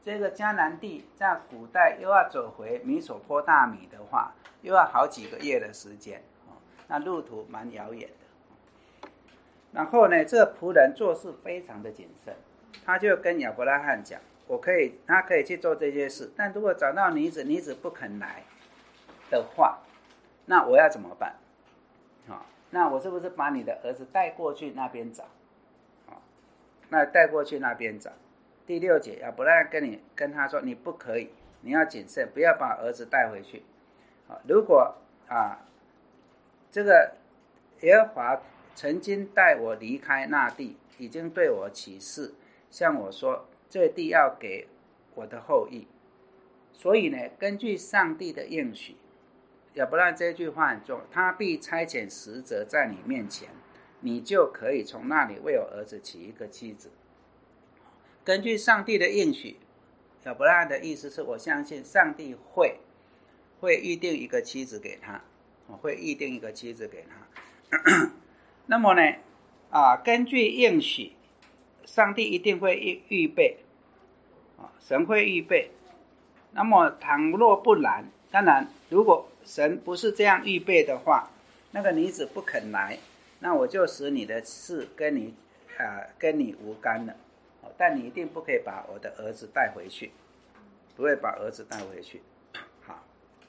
这个迦南地在古代又要走回米索波大米的话，又要好几个月的时间，那路途蛮遥远的。然后呢，这个仆人做事非常的谨慎，他就跟亚伯拉罕讲，我可以，他可以去做这些事，但如果找到女子，女子不肯来的话，那我要怎么办？好，那我是不是把你的儿子带过去那边找？好，那带过去那边找。第六节，亚伯拉罕跟你跟他说，你不可以，你要谨慎，不要把儿子带回去。好，如果啊，这个耶和华曾经带我离开那地，已经对我起誓，向我说，这地要给我的后裔。所以呢，根据上帝的应许，亚伯拉罕这句话很重要，他必差遣使者在你面前，你就可以从那里为我儿子娶一个妻子。根据上帝的应许，亚伯拉罕的意思是我相信上帝会会预定一个妻子给他，会预定一个妻子给他。那么呢，啊，根据应许，上帝一定会预预备，啊，神会预备。那么倘若不然，当然如果神不是这样预备的话，那个女子不肯来，那我就使你的事跟你啊跟你无干了。但你一定不可以把我的儿子带回去，不会把儿子带回去。好，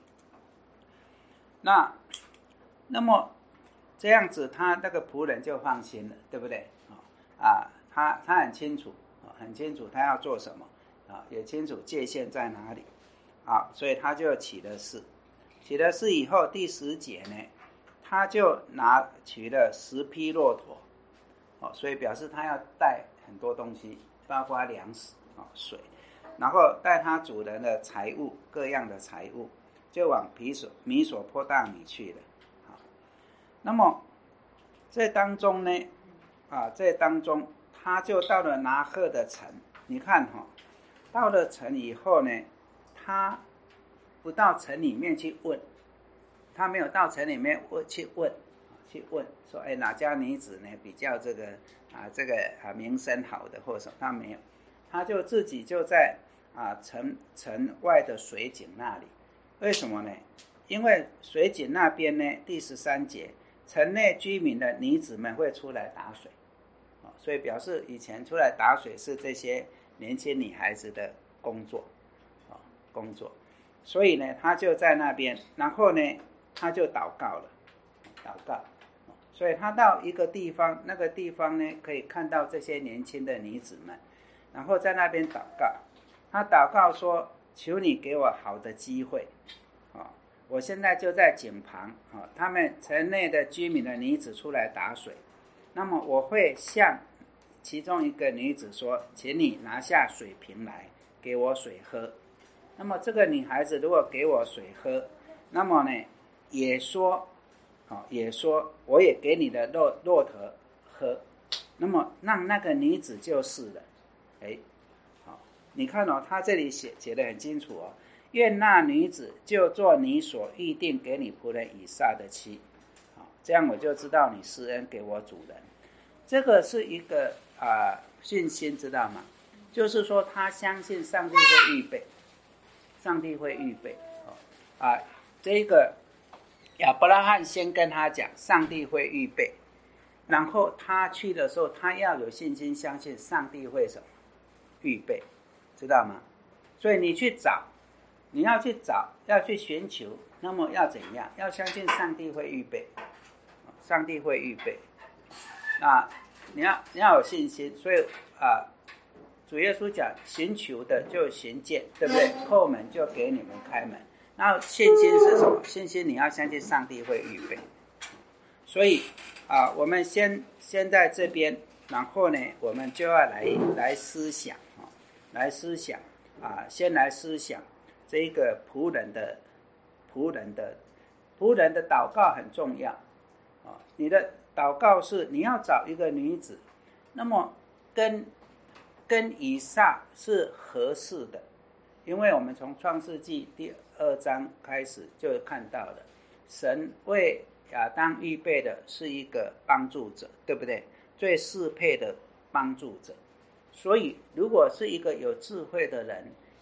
那那么这样子，他那个仆人就放心了，对不对？啊，他他很清楚，很清楚他要做什么啊，也清楚界限在哪里啊，所以他就起了誓。起了誓以后，第十节呢，他就拿取了十匹骆驼，哦，所以表示他要带很多东西，包括粮食、哦、水，然后带他主人的财物，各样的财物，就往米索米索波大米去了。好，那么这当中呢，啊，这当中他就到了拿鹤的城。你看哈、哦，到了城以后呢，他不到城里面去问，他没有到城里面问去问，去问说，哎，哪家女子呢比较这个啊这个啊名声好的或者什么，他没有，他就自己就在啊城城外的水井那里。为什么呢？因为水井那边呢，第十三节，城内居民的女子们会出来打水，所以表示以前出来打水是这些年轻女孩子的工作，工作。所以呢，他就在那边，然后呢，他就祷告了，祷告。所以他到一个地方，那个地方呢，可以看到这些年轻的女子们，然后在那边祷告。他祷告说：“求你给我好的机会，啊，我现在就在井旁，啊，他们城内的居民的女子出来打水，那么我会向其中一个女子说，请你拿下水瓶来，给我水喝。那么这个女孩子如果给我水喝，那么呢，也说，哦，也说我也给你的骆骆驼喝，那么让那个女子就是了。哎，好，你看哦，他这里写写得很清楚哦，愿那女子就做你所预定给你仆人以撒的妻，好，这样我就知道你施恩给我主人。这个是一个啊、呃、信心，知道吗？就是说他相信上帝会预备。上帝会预备，啊，这个亚伯拉罕先跟他讲，上帝会预备，然后他去的时候，他要有信心，相信上帝会什么预备，知道吗？所以你去找，你要去找，要去寻求，那么要怎样？要相信上帝会预备，上帝会预备，啊，你要你要有信心，所以啊。主耶稣讲，寻求的就寻见，对不对？叩门就给你们开门。那信心是什么？信心你要相信上帝会预备。所以啊，我们先先在这边，然后呢，我们就要来来思想啊，来思想啊，先来思想这个仆人的仆人的仆人的祷告很重要啊。你的祷告是你要找一个女子，那么跟跟以撒是合适的，因为我们从创世纪第二章开始就看到了，神为亚当预备的是一个帮助者，对不对？最适配的帮助者。所以如果是一个有智慧的人，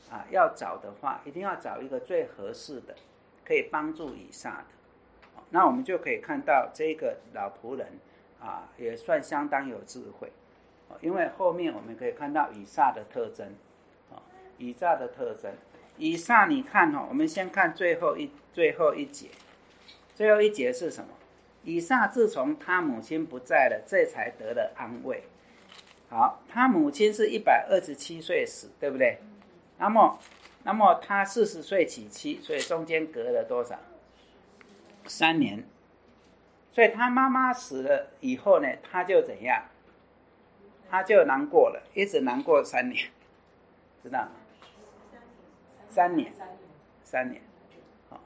啊要找的话，一定要找一个最合适的，可以帮助以撒的。那我们就可以看到这个老仆人啊，也算相当有智慧，因为后面我们可以看到以撒的特征，以撒的特征。以撒你看哦，我们先看最后一最后一节，最后一节是什么？以撒自从他母亲不在了，这才得了安慰。好，他母亲是一百二十七岁死，对不对？那么，那么他四十岁娶妻，所以中间隔了多少？三年。所以他妈妈死了以后呢，他就怎样？他就难过了，一直难过三年，知道吗？三年，三年，好，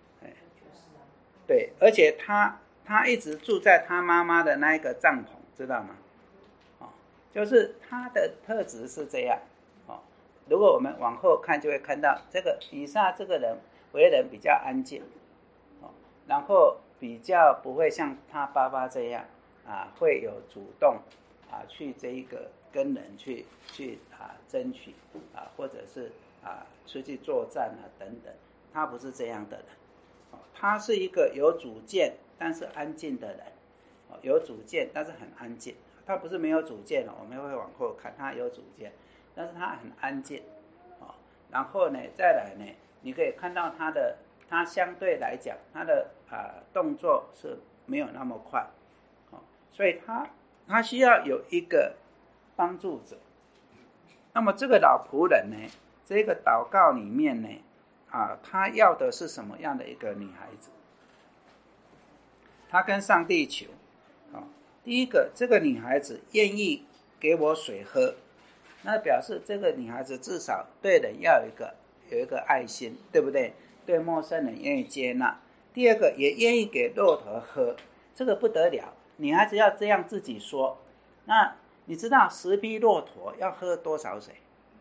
对，而且他他一直住在他妈妈的那一个帐篷，知道吗？哦，就是他的特质是这样，哦，如果我们往后看，就会看到这个以撒这个人为人比较安静，哦，然后比较不会像他爸爸这样啊，会有主动啊去这一个跟人去去啊争取啊，或者是啊出去作战啊等等，他不是这样的人，哦，他是一个有主见但是安静的人，哦，有主见但是很安静。他不是没有主见了，我们会往后看，他有主见，但是他很安静，哦，然后呢，再来呢，你可以看到他的，他相对来讲，他的啊、呃、动作是没有那么快，哦，所以他他需要有一个帮助者。那么这个老仆人呢，这个祷告里面呢，啊，他要的是什么样的一个女孩子？他跟上帝求，哦，第一个，这个女孩子愿意给我水喝，那表示这个女孩子至少对人要有一个有一个爱心，对不对？对陌生人愿意接纳。第二个，也愿意给骆驼喝，这个不得了，女孩子要这样自己说。那你知道十匹骆驼要喝多少水？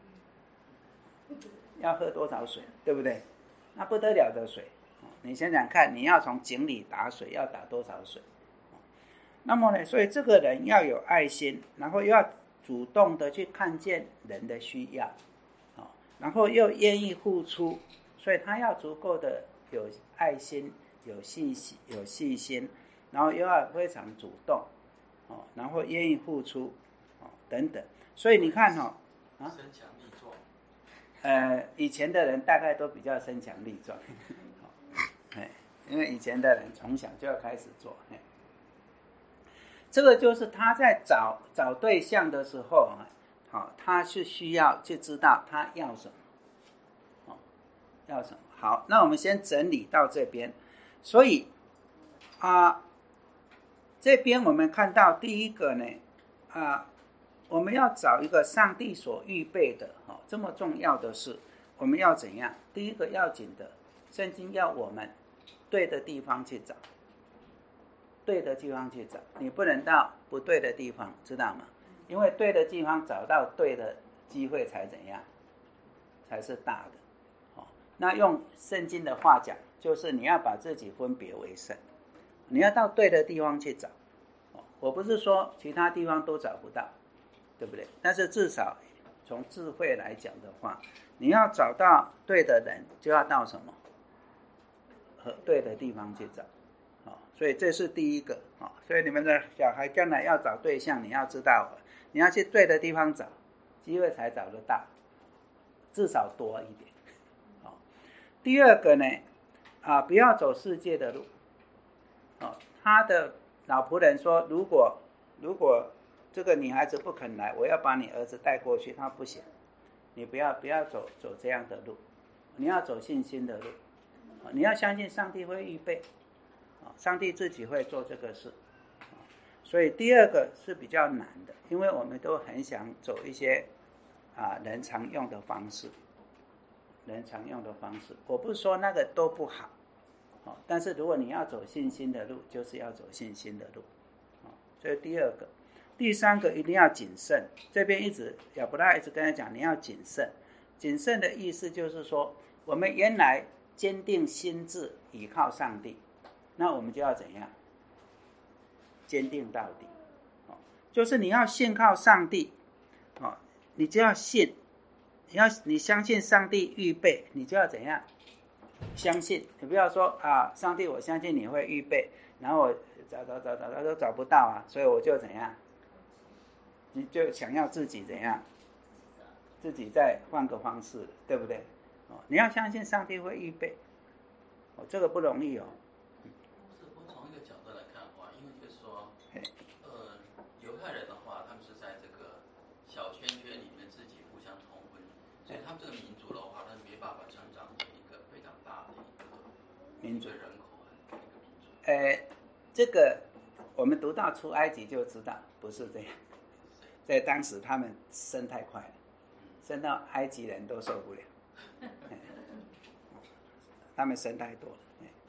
要喝多少水，对不对？那不得了的水，你想想看，你要从井里打水要打多少水？那么呢，所以这个人要有爱心，然后又要主动的去看见人的需要，然后又愿意付出，所以他要足够的有爱心、有细心、有细心，然后又要非常主动，然后愿意付出等等。所以你看哈， 啊，身强力壮， 呃，以前的人大概都比较身强力壮，因为以前的人从小就要开始做。这个就是他在找找对象的时候，好，他是需要去知道他要什么，要什么。好，那我们先整理到这边。所以啊，这边我们看到第一个呢，啊，我们要找一个上帝所预备的，哦，这么重要的事，我们要怎样？第一个要紧的，圣经要我们对的地方去找。对的地方去找，你不能到不对的地方，知道吗？因为对的地方找到对的机会才怎样，才是大的。哦，那用圣经的话讲，就是你要把自己分别为圣，你要到对的地方去找。哦，我不是说其他地方都找不到，对不对？但是至少从智慧来讲的话，你要找到对的人，就要到什么？和对的地方去找。所以这是第一个，所以你们的小孩将来要找对象，你要知道，你要去对的地方找，机会才找得到，至少多一点。第二个呢，啊，不要走世界的路。他的老仆人说，如果如果这个女孩子不肯来，我要把你儿子带过去。他不行，你不要不要走走这样的路，你要走信心的路，你要相信上帝会预备。上帝自己会做这个事，所以第二个是比较难的，因为我们都很想走一些啊人常用的方式，人常用的方式。我不是说那个都不好，但是如果你要走信心的路，就是要走信心的路。这是第二个，第三个一定要谨慎。这边一直亚伯拉罕一直跟他讲，你要谨慎。谨慎的意思就是说，我们原来坚定心志，倚靠上帝。那我们就要怎样？坚定到底，就是你要信靠上帝，你就要信， 要你相信上帝预备，你就要怎样？相信，你不要说啊，上帝，我相信你会预备，然后我找找找找找都找不到啊，所以我就怎样？你就想要自己怎样？自己再换个方式，对不对？哦，你要相信上帝会预备，哦，这个不容易哦。 是我从一个角度来看的话，因为就是说，呃，犹太人的话，他们是在这个小圈圈里面自己互相通婚，所以他们这个民族的话，他没办法成长成一个非常大的一个民族人口啊，一个民族。 呃，这个我们读到出埃及就知道不是这样，在当时他们生太快了，生到埃及人都受不了，他们生太多了。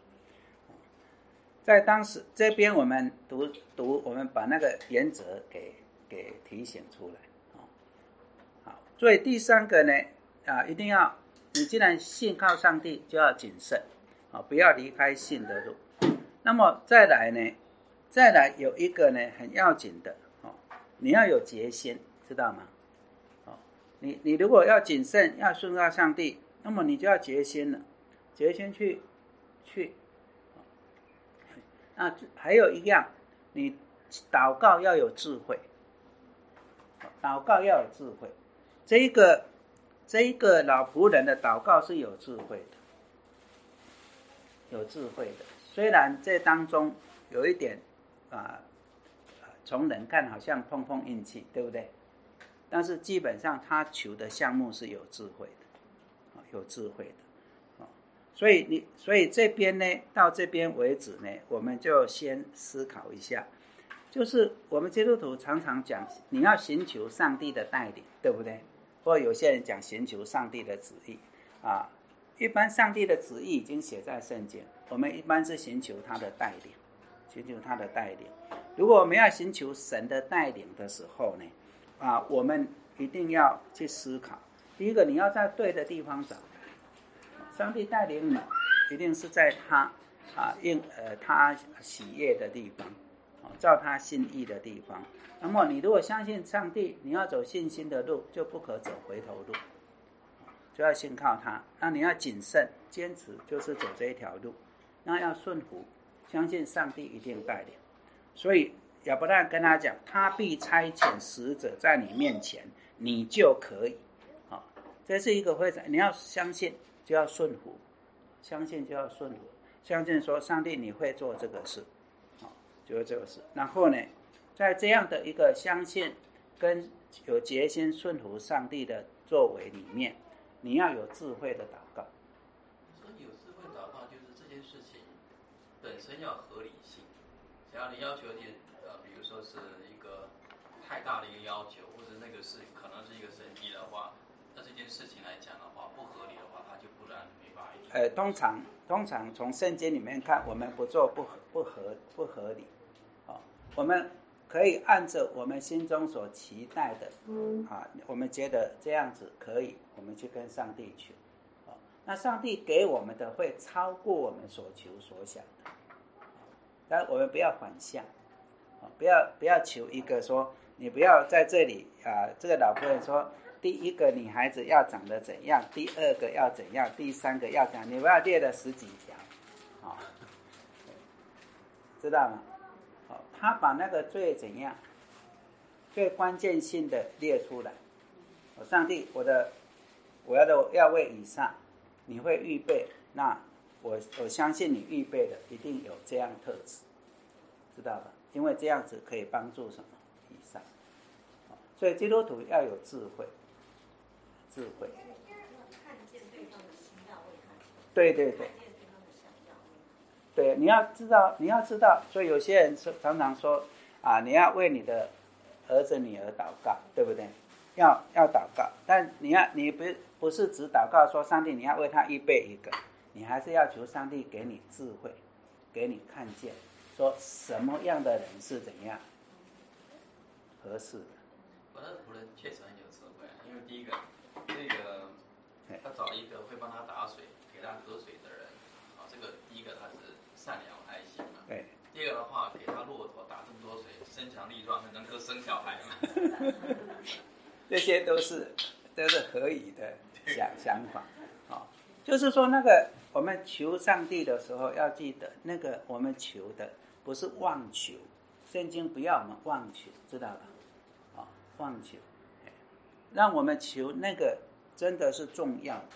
在当时这边我们读读，我们把那个原则给给提醒出来。好，所以第三个呢，啊，一定要你既然信靠上帝，就要谨慎，啊，不要离开信的路。那么再来呢，再来有一个呢很要紧的，哦，你要有决心，知道吗？哦，你你如果要谨慎，要顺靠上帝，那么你就要决心了，决心去去。那还有一样，你祷告要有智慧，祷告要有智慧。这一个这一个老仆人的祷告是有智慧的，有智慧的。虽然这当中有一点啊，从人看好像碰碰运气，对不对？但是基本上他求的项目是有智慧的，有智慧的。所以你，所以这边呢，到这边为止呢，我们就先思考一下，就是我们基督徒常常讲，你要寻求上帝的带领，对不对？或有些人讲寻求上帝的旨意啊。一般上帝的旨意已经写在圣经，我们一般是寻求他的带领，寻求他的带领。如果我们要寻求神的带领的时候呢，啊，我们一定要去思考。第一个，你要在对的地方找。上帝带领你，一定是在他啊应呃他喜悦的地方，啊，照他心意的地方。那么你如果相信上帝，你要走信心的路，就不可走回头路，就要信靠他。那你要谨慎坚持，就是走这一条路。那要顺服，相信上帝一定带领。所以亚伯拉罕跟他讲，他必差遣使者在你面前，你就可以。好，这是一个非常，你要相信。就要顺服，相信就要顺服，相信说上帝你会做这个事，好，就是这个事。然后呢，在这样的一个相信跟有决心顺服上帝的作为里面，你要有智慧的祷告。 所以有智慧祷告就是这件事情本身要合理性，只要你要求你呃，比如说是一个太大的一个要求，或者那个是可能是一个神迹的话，那这件事情来讲的话不合理的话，它就不然没办法。 呃，通常通常从圣经里面看，我们不做不合不合不合理，哦，我们可以按着我们心中所期待的，啊，我们觉得这样子可以，我们去跟上帝求，哦，那上帝给我们的会超过我们所求所想的，但我们不要反向，哦，不要不要求一个说你不要在这里啊，这个老仆人说。第一个女孩子要长得怎样，第二个要怎样，第三个要怎样，你不要列了十几条，哦，知道吗？哦，他把那个最怎样，最关键性的列出来。哦，上帝，我的我要的要为以撒，你会预备，那我我相信你预备的一定有这样特质，知道吧？因为这样子可以帮助什么以撒。哦，所以基督徒要有智慧。智慧， 看见对方的心要为他求， 对对对， 看见对方的想要为他。 对，你要知道，你要知道，所以有些人常常说啊，你要为你的儿子女儿祷告，对不对？要要祷告，但你要你不不是只祷告说上帝你要为他预备一个，你还是要求上帝给你智慧，给你看见，说什么样的人是怎样合适的。 我的仆人确实很有智慧，因为第一个。这个他找一个会帮他打水、给他喝水的人，啊，这个第一个他是善良爱心嘛。 对。 第二个的话，给他骆驼打这么多水，身强力壮，能够生小孩嘛。 这些都是都是合理的想想法。哦，就是说那个我们求上帝的时候，要记得那个我们求的不是妄求，圣经不要我们妄求，知道吧？哦，妄求，让我们求那个真的是重要的。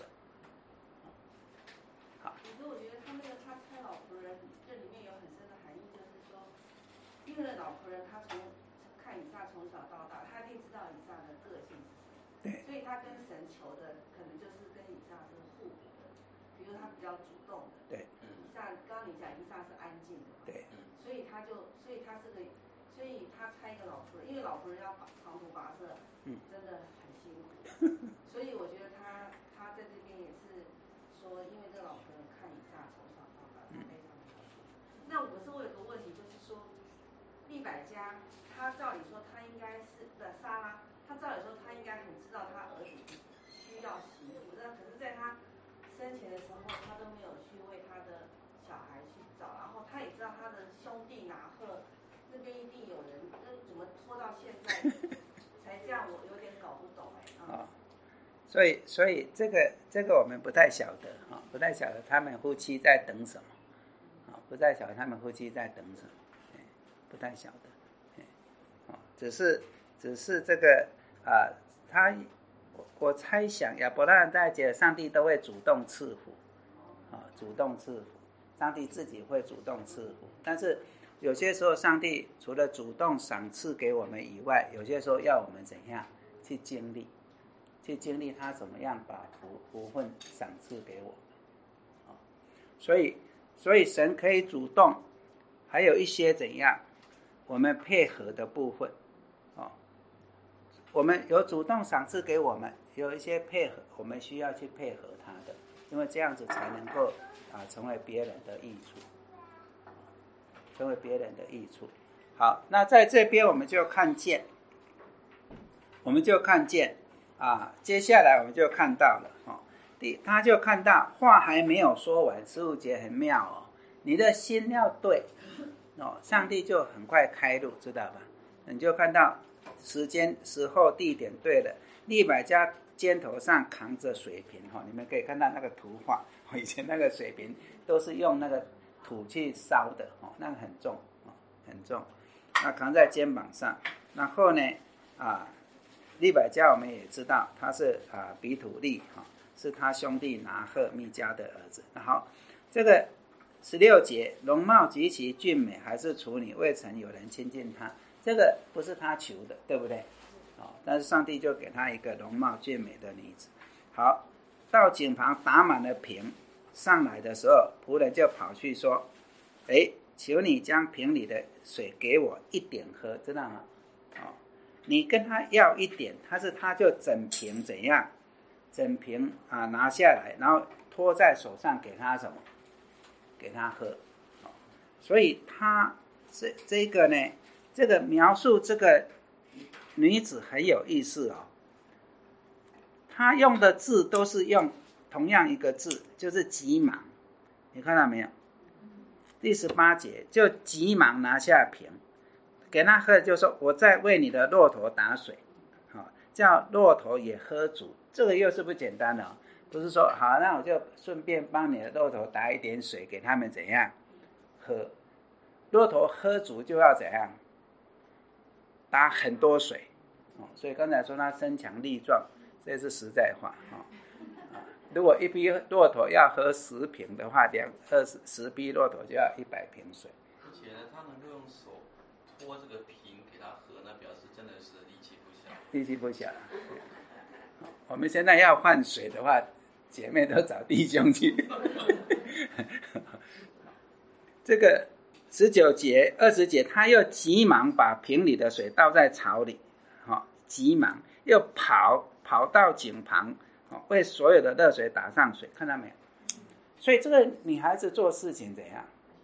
可是我觉得他那个他猜老仆人，这里面有很深的含义，就是说，因为老仆人他从看以撒从小到大，他一定知道以撒的个性是什么， 对， 所以他跟神求的可能就是跟以撒是互补的，比如他比较主动的， 对， 以撒刚刚你讲以撒是安静的嘛， 对， 所以他就，所以他是个，所以他猜一个老仆人，因为老仆人要长途跋涉， 嗯，真的很辛苦，所以我觉得他他在这边也是说，因为这个老仆人看以撒从小到大，他非常的辛苦。那我是我有个问题，就是说，利百加他照理说他应该是的撒拉，他照理说他应该很知道他儿子需要媳妇，那可是在他生前的时候，他都没有去为他的小孩去找，然后他也知道他的兄弟拿鹤那边一定有人，那怎么拖到现在才这样？我有点搞不懂哎、欸。啊、哦， 所以所以这个这个我们不太晓得啊、哦，不太晓得他们夫妻在等什么啊、哦，不太晓得他们夫妻在等什么，哎、不太晓得，哎、哦，只是只是这个啊、呃，他我我猜想亚伯拉罕在觉得上帝都会主动赐福，啊、哦，主动赐福，上帝自己会主动赐福，但是有些时候上帝除了主动赏赐给我们以外，有些时候要我们怎样去经历，去经历他怎么样把福福分赏赐给我们、哦、所以所以神可以主动，还有一些怎样我们配合的部分、哦、我们有主动赏赐给我们，有一些配合我们需要去配合他的，因为这样子才能够、啊、成为别人的益处，成为别人的益处。好，那在这边我们就看见，我们就看见啊，接下来我们就看到了哦，他就看到话还没有说完，十五节很妙哦，你的心要对哦，上帝就很快开路，知道吧？你就看到时间、时候、地点对了，利百加肩头上扛着水瓶哈、哦，你们可以看到那个图画，以前那个水瓶都是用那个土去烧的哦，那个很重哦，很重，那扛在肩膀上，然后呢啊，利百加我们也知道他是啊比土利哈、哦，是他兄弟拿鹤密迦的儿子。然后这个十六节，容貌极其俊美，还是处女，未曾有人亲近他，这个不是他求的，对不对？哦，但是上帝就给他一个容貌俊美的女子。好，到井旁打满了瓶，上来的时候，仆人就跑去说：“哎，求你将瓶里的水给我一点喝，知道吗？哦，你跟他要一点，他是他就整瓶怎样？整瓶啊拿下来，然后托在手上给他什么？给他喝。哦，所以他这这个呢，这个描述这个女子很有意思哦。他用的字都是用同样一个字，就是急忙，你看到没有？第十八节就急忙拿下瓶给他喝，就说我在为你的骆驼打水、哦、叫骆驼也喝足，这个又是不简单的、哦、不是说好那我就顺便帮你的骆驼打一点水给他们怎样喝，骆驼喝足就要怎样打很多水、哦、所以刚才说他身强力壮，这是实在话、哦、如果一匹骆驼要喝十瓶的话，两二十十匹骆驼就要一百瓶水。 而且呢，他能够用手托这个瓶给他喝，那表示真的是力气不小。 力气不小。我们现在要换水的话，姐妹都找弟兄去。这个十九节、二十节，他又急忙把瓶里的水倒在槽里，哦、急忙又跑跑到井旁。为所有的热水打上水，看到没有？所以这个女孩子做事情怎样？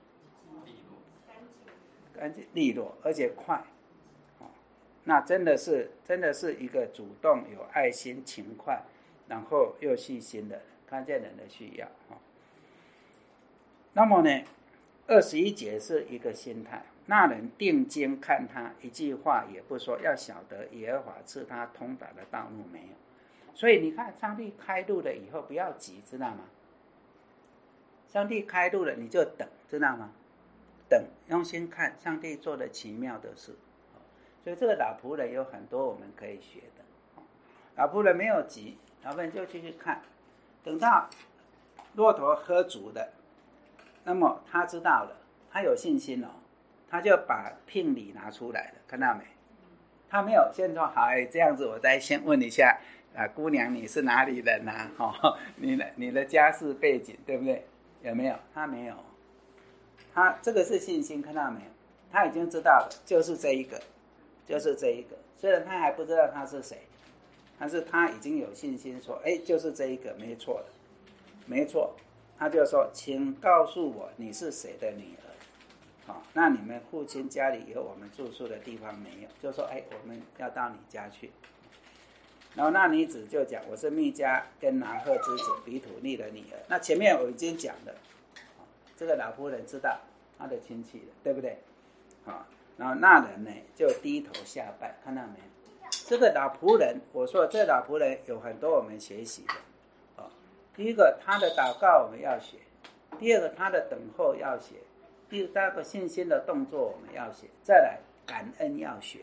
干净利落，而且快、哦、那真的是真的是一个主动、有爱心、勤快，然后又细心的，看见人的需要、哦、那么呢，二十一节是一个心态，那人定睛看他，一句话也不说，要晓得耶和华赐他通达的道路没有。 所以你看，上帝开路了以后，不要急，知道吗？上帝开路了，你就等，知道吗？等，用心看上帝做的奇妙的事。所以这个老仆人有很多我们可以学的。老仆人没有急，老仆人就继续看，等到骆驼喝足了，那么他知道了，他有信心哦，他就把聘礼拿出来了，看到没？他没有先说好，哎，这样子我再先问一下啊，姑娘你是哪里人啊？哦，你的你的家世背景对不对？有没有？他没有，他这个是信心，看到没有？他已经知道了，就是这一个，就是这一个。虽然他还不知道他是谁，但是他已经有信心说，哎，就是这一个，没错的，没错。他就说，请告诉我你是谁的女儿。好，那你们父亲家里有我们住宿的地方没有？就说，哎，我们要到你家去。然后那女子就讲，我是密迦跟拿鹤之子比土利的女儿。那前面我已经讲了，这个老仆人知道他的亲戚了，对不对？好，然后那人呢就低头下拜，看到没有？这个老仆人，我说这老仆人有很多我们学习的。哦，第一个他的祷告我们要学，第二个他的等候要学，第三个信心的动作我们要学，再来感恩要学。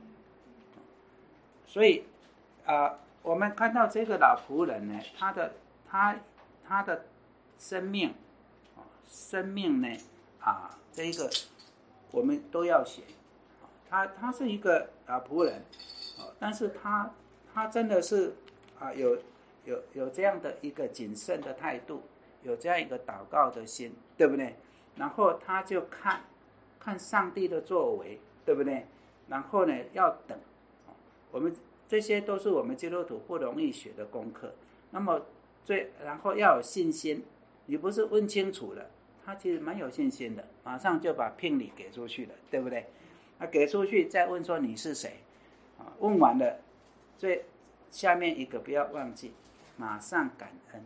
所以啊、呃，我们看到这个老仆人呢，他的他他的生命，生命呢啊，这一个我们都要学。他他是一个老仆人，但是他他真的是啊有有有这样的一个谨慎的态度，有这样一个祷告的心，对不对？然后他就看看上帝的作为，对不对？然后呢要等，我们这些都是我们基督徒不容易学的功课。那么最然后要有信心，你不是问清楚了，他其实蛮有信心的，马上就把聘礼给出去了，对不对？他给出去再问说你是谁，啊，问完了，最下面一个不要忘记，马上感恩，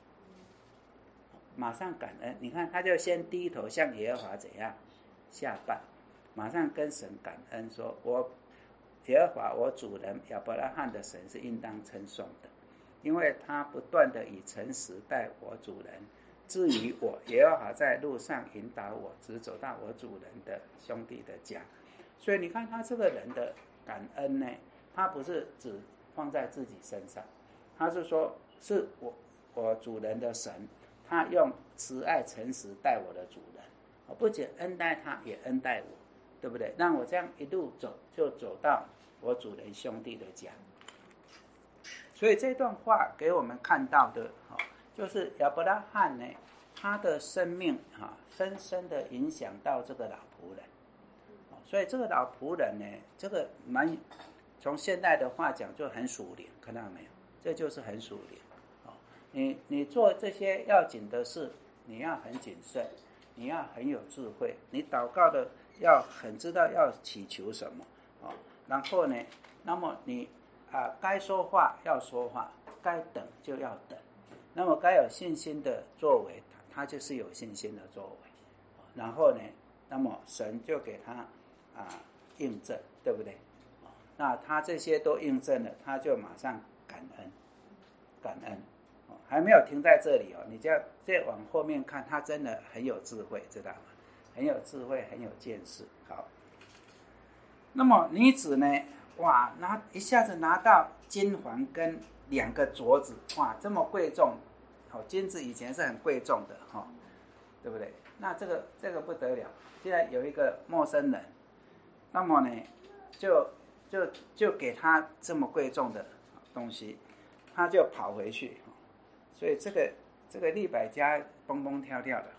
马上感恩。你看他就先低头向耶和华怎样下拜，马上跟神感恩说，我耶和华我主人亚伯拉罕的神是应当称颂的，因为他不断的以诚实待我主人。至于我，耶和华在路上引导我，直走到我主人的兄弟的家。所以你看他这个人的感恩呢，他不是只放在自己身上，他是说是我我主人的神，他用慈爱诚实待我的主人，我不仅恩待他，也恩待我，对不对？让我这样一路走，就走到我主人兄弟的家。所以这段话给我们看到的，就是亚伯拉罕呢，他的生命哈，深深的影响到这个老仆人。所以这个老仆人呢，这个蛮从现代的话讲就很属灵，看到没有？这就是很属灵。你你做这些要紧的事，你要很谨慎，你要很有智慧，你祷告的要很知道要祈求什么啊。然后呢，那么你啊该说话要说话，该等就要等。那么该有信心的作为，他就是有信心的作为。然后呢，那么神就给他啊印证，对不对？那他这些都印证了，他就马上感恩，感恩。还没有停在这里哦，你就要再往后面看，他真的很有智慧，知道吗？很有智慧，很有见识。好，那么女子呢？哇，拿一下子拿到金环跟两个镯子，哇，这么贵重，哦，金子以前是很贵重的哈、哦，对不对？那这个这个不得了，现在有一个陌生人，那么呢，就就就给他这么贵重的东西，他就跑回去。所以这个这个利百加蹦蹦跳跳的，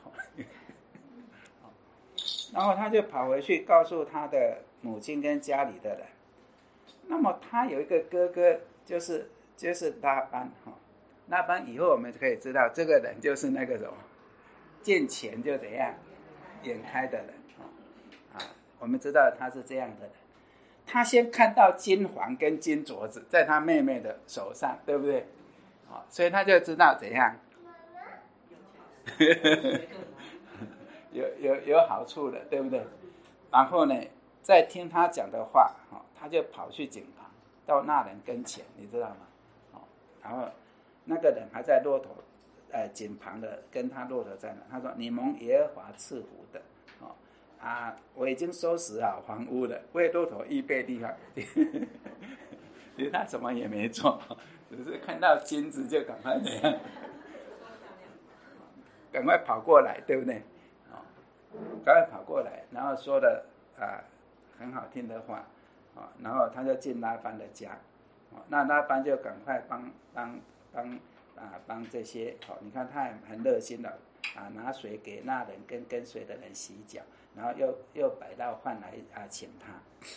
然后他就跑回去告诉他的母亲跟家里的人。那么他有一个哥哥，就是就是拉班哈，拉班以后我们可以知道，这个人就是那个什么，见钱就怎样眼开的人啊，我们知道他是这样的人。他先看到金环跟金镯子在他妹妹的手上，对不对？所以他就知道怎样有有有好处的，对不对？然后呢，再听他讲的话，他就跑去井旁，到那人跟前，你知道吗？ 然后那个人还在骆驼呃井旁的跟他骆驼在那，他说你蒙耶和华赐福的，哦啊，我已经收拾好房屋了，为骆驼预备地方。其实他什么也没做，只是看到金子就赶快怎样，赶快跑过来，对不对？哦，赶快跑过来，然后说了啊很好听的话，哦，然后他就进拉班的家，哦，那拉班就赶快帮帮帮啊帮这些，哦，你看他很很热心的啊，拿水给那人跟跟随的人洗脚，然后又又摆到饭来啊请他。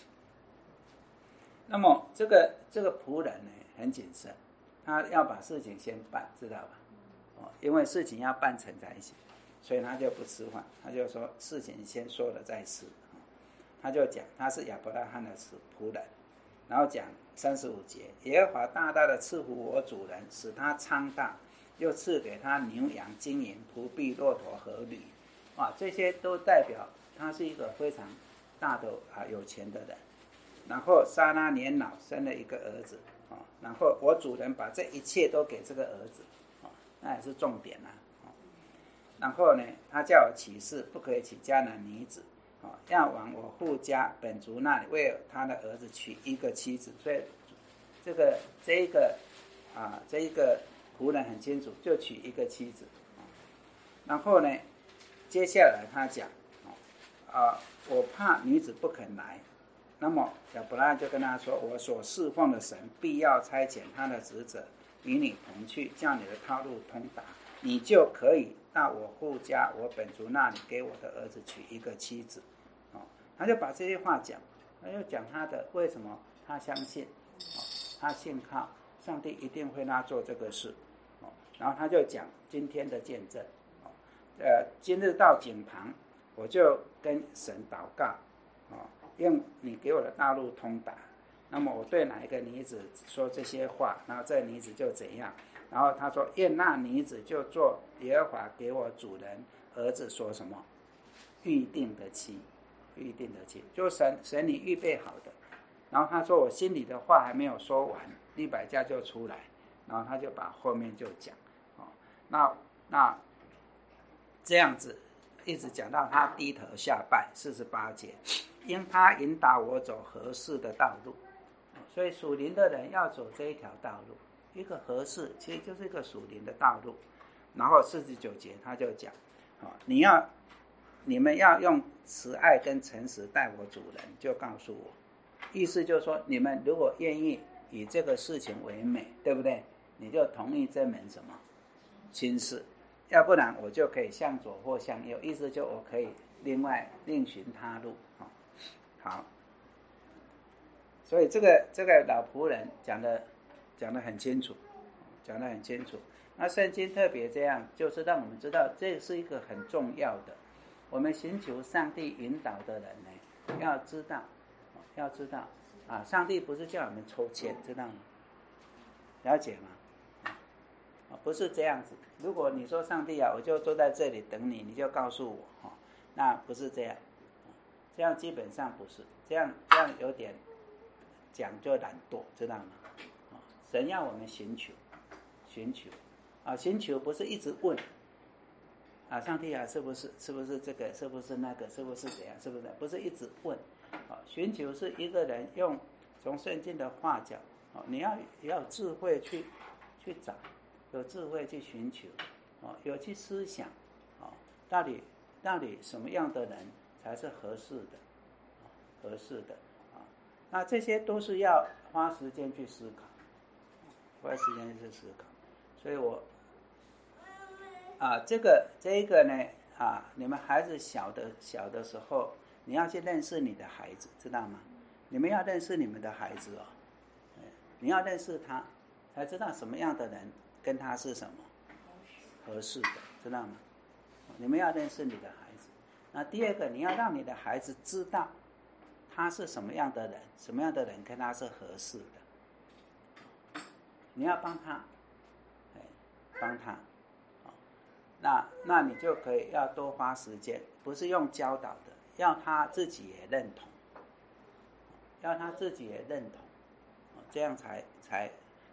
那么这个这个仆人呢很谨慎，他要把事情先办，知道吧？哦，因为事情要办成才行，所以他就不吃饭，他就说事情先说了再吃。他就讲他是亚伯拉罕的仆人，然后讲三十五节，耶和华大大的赐福我主人，使他昌大，又赐给他牛羊金银仆婢骆驼和驴，啊，这些都代表他是一个非常大的啊有钱的人。然后撒拉年老生了一个儿子，哦，然后我主人把这一切都给这个儿子，哦，那也是重点啊，哦，然后呢，他叫我起誓，不可以娶迦南女子，哦，要往我父家本族那里为他的儿子娶一个妻子。所以这个这一个啊这一个仆人很清楚，就娶一个妻子，哦，然后呢，接下来他讲，哦，啊，我怕女子不肯来。那么亚伯拉罕就跟他说，我所侍奉的神必要差遣他的使者与你同去，叫你的道路通达，你就可以到我父家我本族那里给我的儿子娶一个妻子，哦，他就把这些话讲，他就讲他的为什么他相信，哦，他信靠上帝一定会让他做这个事，哦，然后他就讲今天的见证，哦，呃，今日到井旁，我就跟神祷告，哦，用你给我的道路通达，那么我对哪一个女子说这些话，然后这女子就怎样，然后他说愿那女子就做耶和华给我主人儿子说什么预定的妻，预定的妻，就神神你预备好的。然后他说我心里的话还没有说完，利百加就出来，然后他就把后面就讲，哦，那那这样子一直讲到他低头下拜，四十八节，因他引导我走合适的道路，所以属灵的人要走这一条道路，一个合适其实就是一个属灵的道路。然后四十九节他就讲，哦，你要你们要用慈爱跟诚实待我主人，就告诉我，意思就是说你们如果愿意以这个事情为美，对不对？你就同意这门什么亲事，要不然我就可以向左或向右，意思就我可以另外另寻他路，哦，好，所以这个这个老仆人讲的讲得很清楚，讲得很清楚。那圣经特别这样，就是让我们知道这是一个很重要的。我们寻求上帝引导的人呢，要知道，要知道啊，上帝不是叫我们抽签，知道吗？了解吗？啊，不是这样子。如果你说上帝啊，我就坐在这里等你，你就告诉我，哦，那不是这样。这样基本上不是这样，这样有点讲究懒惰，知道吗？神要我们寻求，寻求啊，寻求不是一直问啊，上帝啊，是不是是不是这个，是不是那个，是不是怎样，是不是？不是一直问啊，寻求是一个人用从圣经的话讲，啊，你要要有智慧去去找，有智慧去寻求，啊，有去思想，啊，到底到底什么样的人才是合适的，合适的啊？那这些都是要花时间去思考，花时间去思考。所以我啊，这个这个呢啊，你们孩子小的小的时候，你要去认识你的孩子，知道吗？你们要认识你们的孩子哦，你要认识他，才知道什么样的人跟他是什么合适的，知道吗？你们要认识你的孩子。那第二个，你要让你的孩子知道他是什么样的人，什么样的人跟他是合适的。你要帮他，帮他，那那你就可以要多花时间，不是用教导的，要他自己也认同，要他自己也认同，这样才才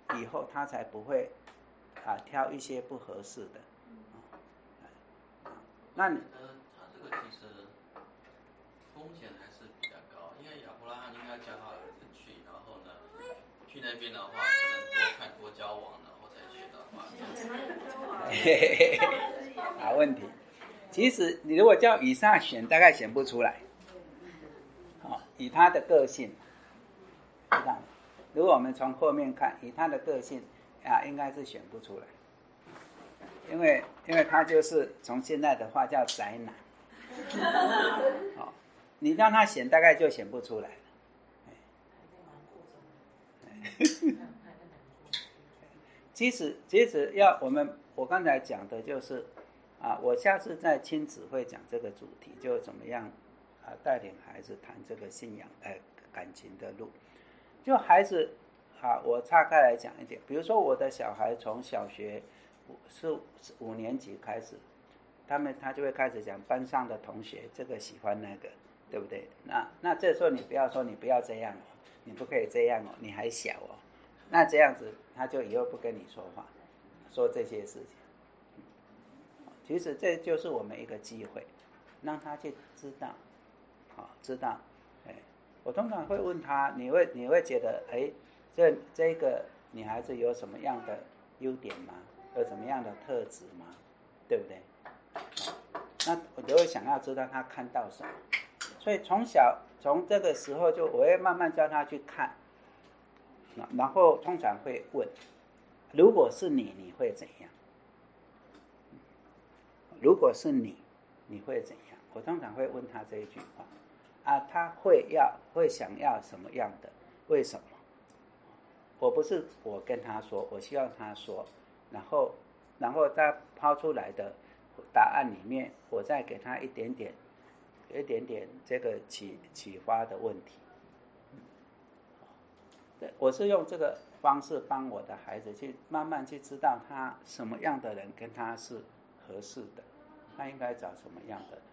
以后他才不会啊挑一些不合适的。那你呃，他这个其实风险还是比较高，因为亚伯拉罕应该叫他儿子去，然后呢，去那边的话，可能多看多交往，然后才学到话。 好问题。其实你如果叫以撒选，大概选不出来。好，以他的个性，如果我们从后面看，以他的个性啊，应该是选不出来。因为因为他就是从现在的话叫宅男，哦，你让他选大概就选不出来了。其实其实要我们我刚才讲的就是啊，我下次在亲子会讲这个主题，就怎么样啊带领孩子谈这个信仰呃感情的路。就孩子啊，我岔开来讲一点，比如说我的小孩从小学是五年级开始，他们他就会开始讲班上的同学这个喜欢那个，对不对？那那这时候你不要说你不要这样哦，你不可以这样哦，你还小哦，那这样子他就以后不跟你说话，说这些事情。其实这就是我们一个机会，让他去知道，好知道，哎，我通常会问他，你会你会觉得，哎，这这个女孩子有什么样的优点吗？有什么样的特质吗？对不对？那我就会想要知道他看到什么，所以从小从这个时候就我会慢慢教他去看，然后通常会问，如果是你，你会怎样？如果是你，你会怎样？我通常会问他这一句话啊，他会要会想要什么样的？为什么？我不是我跟他说，我希望他说。然后，然后他抛出来的答案里面，我再给他一点点、一点点这个启启发的问题。我是用这个方式帮我的孩子去慢慢去知道他什么样的人跟他是合适的，他应该找什么样的人。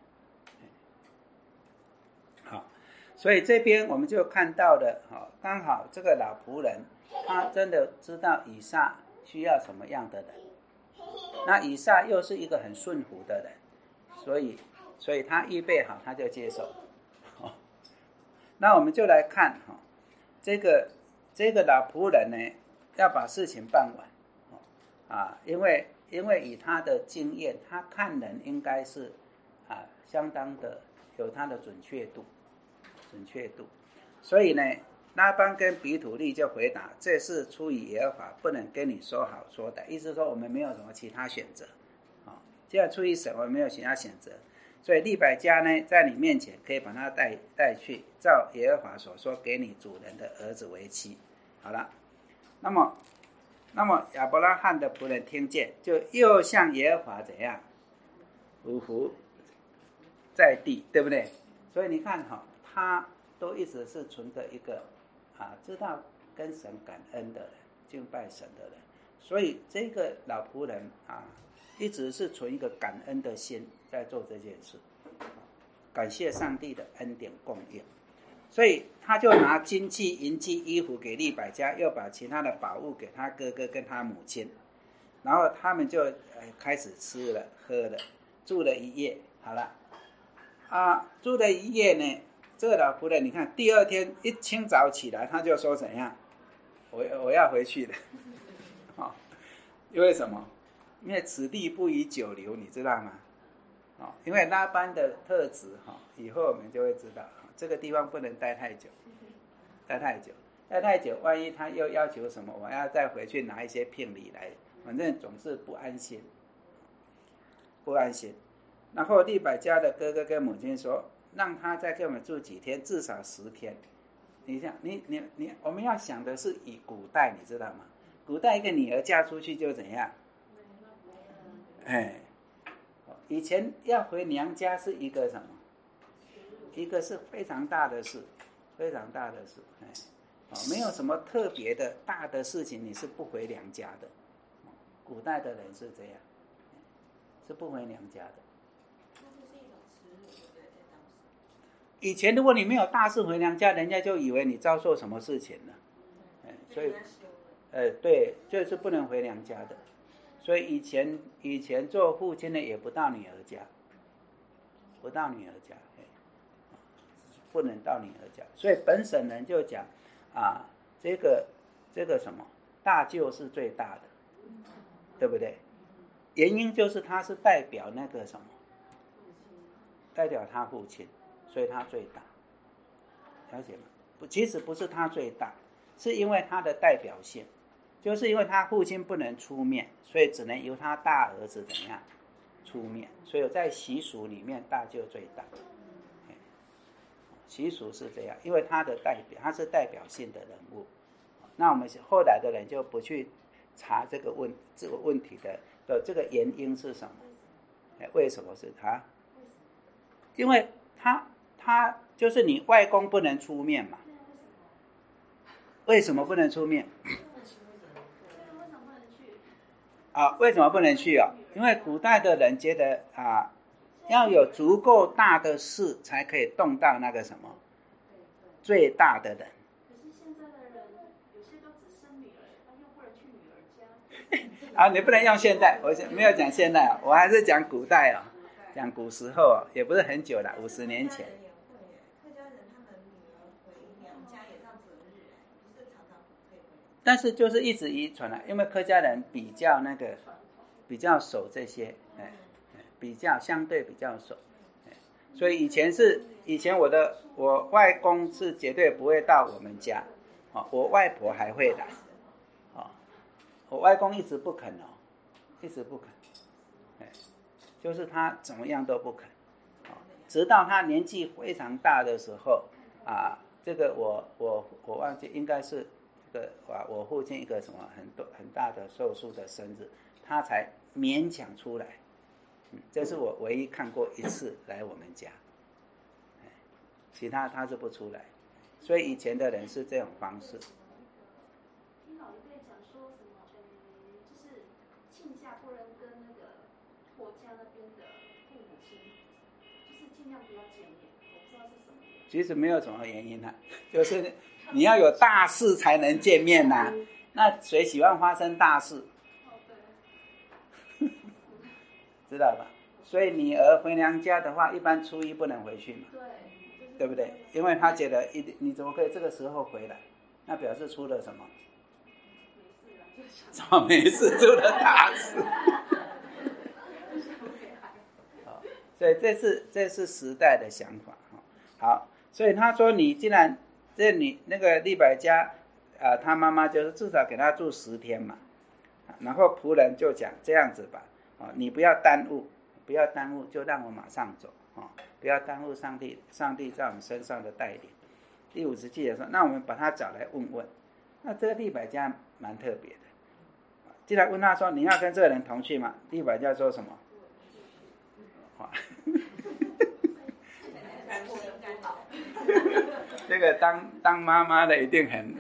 好，所以这边我们就看到了，刚好这个老仆人他真的知道以撒需要什么样的人，那以撒又是一个很顺服的人，所以所以他预备好他就接受。哦，那我们就来看哈，这个这个老仆人呢要把事情办完，啊，因为因为以他的经验，他看人应该是啊相当的有他的准确度，准确度，所以呢。拉班跟比土利就回答，这是出于耶和华，不能跟你说好说的，意思说我们没有什么其他选择，哦，既然出于神，我们没有其他选择，所以利百加呢在你面前可以把他带带去，照耶和华所说给你主人的儿子为妻。好了，那么那么亚伯拉罕的仆人听见，就又向耶和华怎样匍匐在地，对不对？所以你看哈，他都一直是存着一个啊，知道跟神感恩的人，敬拜神的人，所以这个老仆人啊，一直是存一个感恩的心在做这件事，感谢上帝的恩典供应，所以他就拿金器、银器、衣服给利百加，又把其他的宝物给他哥哥跟他母亲，然后他们就呃开始吃了喝了，住了一夜。好了啊，住了一夜呢。这个老仆人，你看第二天一清早起来，他就说怎样？我我要回去了，哦，因为什么？因为此地不宜久留，你知道吗？哦，因为拉班的特质哈，以后我们就会知道，这个地方不能待太久，待太久，待太久，万一他又要求什么，我要再回去拿一些聘礼来，反正总是不安心，不安心。然后利百加的哥哥跟母亲说，让他再给我们住几天，至少十天。你想，你你你，我们要想的是以古代，你知道吗？古代一个女儿嫁出去就怎样？哎，以前要回娘家是一个什么？一个是非常大的事，非常大的事。哎，没有什么特别的大的事情，你是不回娘家的。古代的人是这样，是不回娘家的。以前如果你没有大事回娘家，人家就以为你遭受什么事情了，哎，所以， 呃，对，就是不能回娘家的。所以以前以前做父亲的也不到女儿家，不到女儿家，不能到女儿家。所以本省人就讲啊，这个这个什么大舅是最大的，对不对？原因就是他是代表那个什么，代表他父亲，所以他最大，了解吗？不，其实不是他最大，是因为他的代表性，就是因为他父亲不能出面，所以只能由他大儿子怎样出面，所以在习俗里面大舅最大，习俗是这样，因为他的代表，他是代表性的人物。那我们后来的人就不去查这个问这个问题的的这个原因是什么？为什么是他？因为他他就是你外公不能出面嘛。为什么不能出面？啊，为什么不能去啊？因为古代的人觉得啊，要有足够大的事才可以动到那个什么最大的人。 可是现在的人有些都只生女儿，他又不能去女儿家。 啊，你不能用现代，我没有讲现代啊，我还是讲古代啊，讲古时候啊，也不是很久了，五十年前。 客家人他们女儿回娘家也上择日，不是常常可以回。 但是就是一直遗传来，因为客家人比较那个比较守这些，哎，比较相对比较守，所以以前是以前我的我外公是绝对不会到我们家，哦，我外婆还会来，哦，我外公一直不肯哦，一直不肯，哎，就是他怎么样都不肯，哦，直到他年纪非常大的时候啊，这个我我我忘记应该是这个啊，我父亲一个什么很多很大的寿数的生日，他才勉强出来，嗯，这是我唯一看过一次来我们家，其他他是不出来，所以以前的人是这种方式。 听老一辈讲说什么，呃，就是亲家不能跟那个婆家那边的父母亲，就是尽量不要见面。我不知道是什么原因。 其实没有什么原因啊，就是你要有大事才能见面呐，啊，那谁喜欢发生大事？ 哦，对。 知道吧？所以女儿回娘家的话，一般初一不能回去嘛， 对， 对不对？因为他觉得一你怎么可以这个时候回来？那表示出了什么？什么没事，出了大事。所以这是这是时代的想法。好，所以他说你既然这你那个利百加啊，他妈妈就是至少给他住十天嘛，然后仆人就讲这样子吧，啊，你不要耽误，不要耽误，就让我马上走啊，不要耽误上帝上帝在我们身上的带领。第五十节也说，那我们把他找来问问。那这个利百加蛮特别的，既然问他说你要跟这个人同去吗？利百加说什么？这个当当妈妈的一定很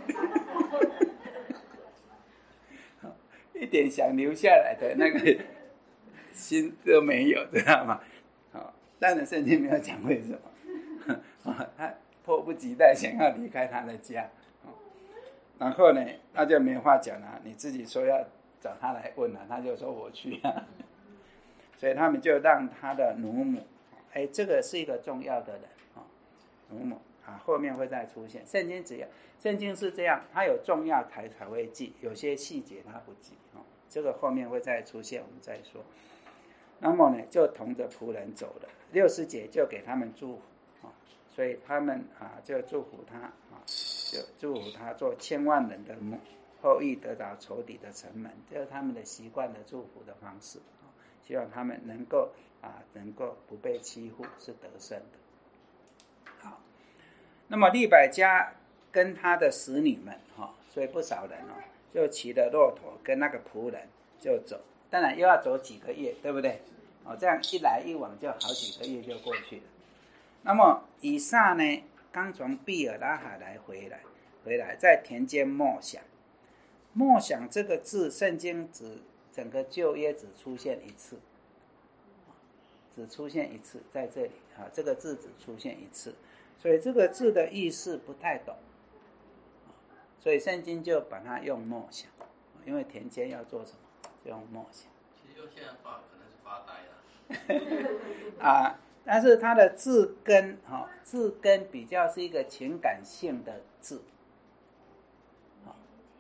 一点想留下来的那个心都没有，知道吗？哦，当然圣经没有讲为什么，哦，他迫不及待想要离开他的家，哦，然后呢，那就没话讲了，你自己说要找他来问了，他就说我去啊，所以他们就让他的奴母，哎，这个是一个重要的人，哦，奴母啊，后面会再出现。圣经只要圣经是这样，它有重要才才会记，有些细节它不记，哦，这个后面会再出现，我们再说。那么呢，就同着仆人走了。六十节就给他们祝福，哦，所以他们啊就祝福他啊，就祝福他做千万人的母，后裔得到仇敌的城门，这是他们的习惯的祝福的方式，哦，希望他们能够啊能够不被欺负，是得胜的。好，那么利百加跟他的使女们，哦，所以不少人哦，就骑着骆驼跟那个仆人就走，当然又要走几个月，对不对？哦，这样一来一往就好几个月就过去了。那么以撒呢，刚从毕尔拉海来回来，回来在田间默想。默想这个字，圣经只整个旧约只出现一次，只出现一次在这里啊，这个字只出现一次，所以这个字的意思不太懂， 所以圣经就把它用默想，因为田间要做什么，就用默想。 其实用现在话可能是发呆了。 啊，但是它的字根，哈、哦，字根比较是一个情感性的字，哦、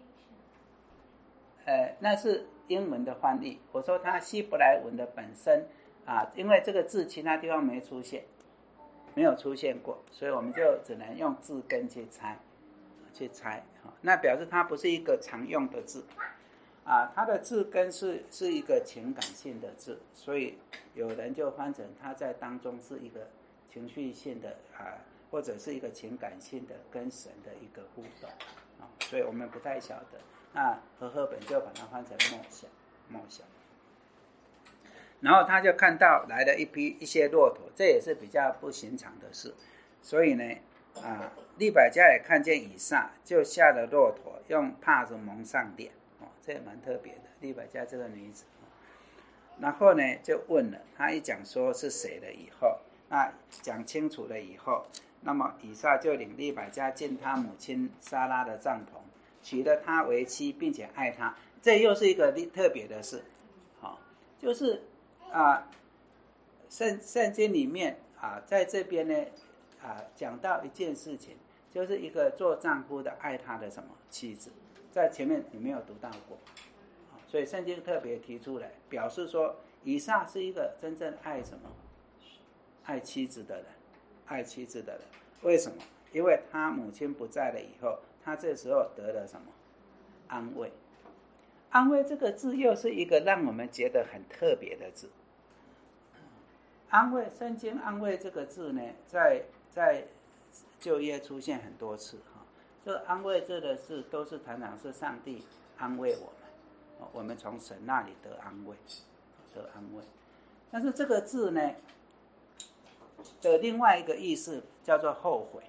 呃，那是英文的翻译。我说它希伯来文的本身啊，因为这个字其他地方没出现，没有出现过，所以我们就只能用字根去猜，去猜。哦、那表示它不是一个常用的字。啊，它的字根是是一个情感性的字，所以有人就翻成它在当中是一个情绪性的啊，或者是一个情感性的跟神的一个互动啊，所以我们不太晓得。那和合本就把它翻成默想，默想。然后他就看到来了一批一些骆驼，这也是比较不寻常的事，所以呢，啊，利百加也看见以撒，就下了骆驼，用帕子蒙上脸。这也蛮特别的，利百加这个女子，然后呢就问了，她一讲说是谁了以后，那讲清楚了以后，那么以撒就领利百加进他母亲撒拉的帐篷，娶了她为妻，并且爱她。这又是一个特别的事，好，就是啊，圣圣经里面啊，在这边呢啊讲到一件事情，就是一个做丈夫的爱他的什么妻子。在前面你没有读到过，所以圣经特别提出来，表示说以撒是一个真正爱什么，爱妻子的人，爱妻子的人。为什么？因为他母亲不在了以后，他这时候得了什么安慰。安慰这个字又是一个让我们觉得很特别的字。安慰，圣经安慰这个字呢，在在旧约出现很多次。这安慰这个事都是常常是上帝安慰我们，我们从神那里得安慰，得安慰。但是这个字呢的另外一个意思叫做后悔，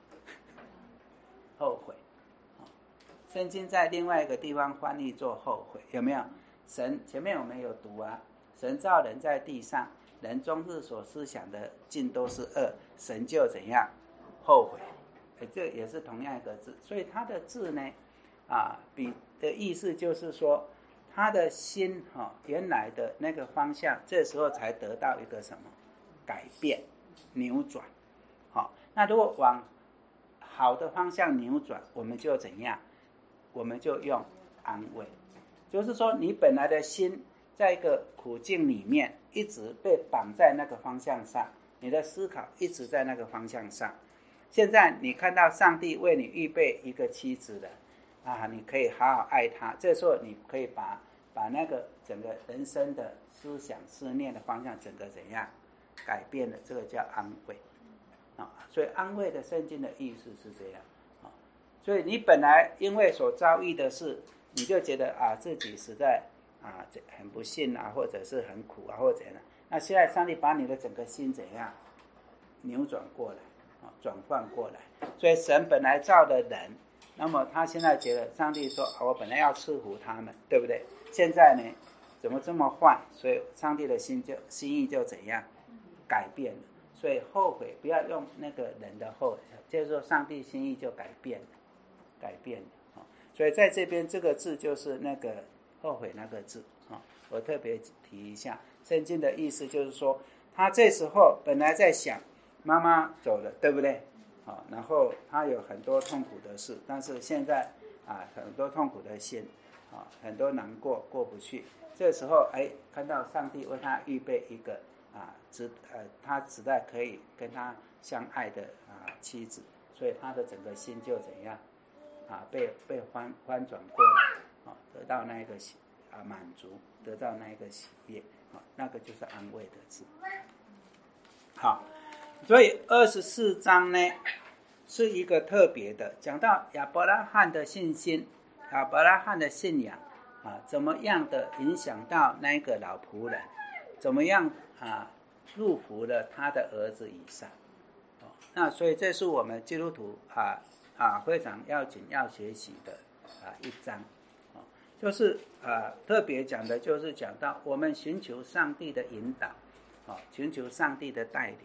后悔。圣经在另外一个地方翻译做后悔，有没有？神前面我们有读啊，神造人在地上，人终日所思想的尽都是恶，神就怎样后悔。这也是同样一个字，所以他的字呢，啊，比的意思就是说，他的心哈、哦，原来的那个方向，这时候才得到一个什么改变、扭转，好、哦，那如果往好的方向扭转，我们就怎样？我们就用安慰，就是说，你本来的心在一个苦境里面，一直被绑在那个方向上，你的思考一直在那个方向上。现在你看到上帝为你预备一个妻子了啊，你可以好好爱她。这时候你可以把把那个整个人生的思想思念的方向整个怎样改变了，这个叫安慰啊。所以安慰的圣经的意思是这样啊。所以你本来因为所遭遇的事，你就觉得啊自己实在啊很不幸啊，或者是很苦啊，或者怎样。那现在上帝把你的整个心怎样扭转过来？转换过来，所以神本来造的人，那么他现在觉得上帝说、啊、我本来要赐福他们，对不对？现在呢怎么这么坏？所以上帝的心就心意就怎样改变了。所以后悔不要用那个人的后悔，就是说上帝心意就改变了，改变了。所以在这边这个字就是那个后悔那个字，我特别提一下，圣经的意思就是说他这时候本来在想妈妈走了，对不对？好，然后他有很多痛苦的事，但是现在啊，很多痛苦的心，啊，很多难过过不去。这时候，哎，看到上帝为他预备一个啊，值呃，他实在可以跟他相爱的啊妻子，所以他的整个心就怎样啊，被被翻翻转过来，啊，得到那一个喜啊满足，得到那一个喜悦，啊，那个就是安慰的字。好。所以二十四章呢是一个特别的，讲到亚伯拉罕的信心，亚伯拉罕的信仰啊，怎么样的影响到那个老仆人，怎么样啊祝福了他的儿子以撒。哦，那所以这是我们基督徒啊啊非常要紧要学习的啊一章。哦，就是啊特别讲的就是讲到我们寻求上帝的引导，哦，寻求上帝的带领。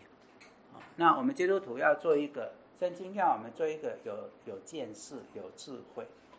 那我们基督徒要做一个，圣经要我们做一个有有见识、有智慧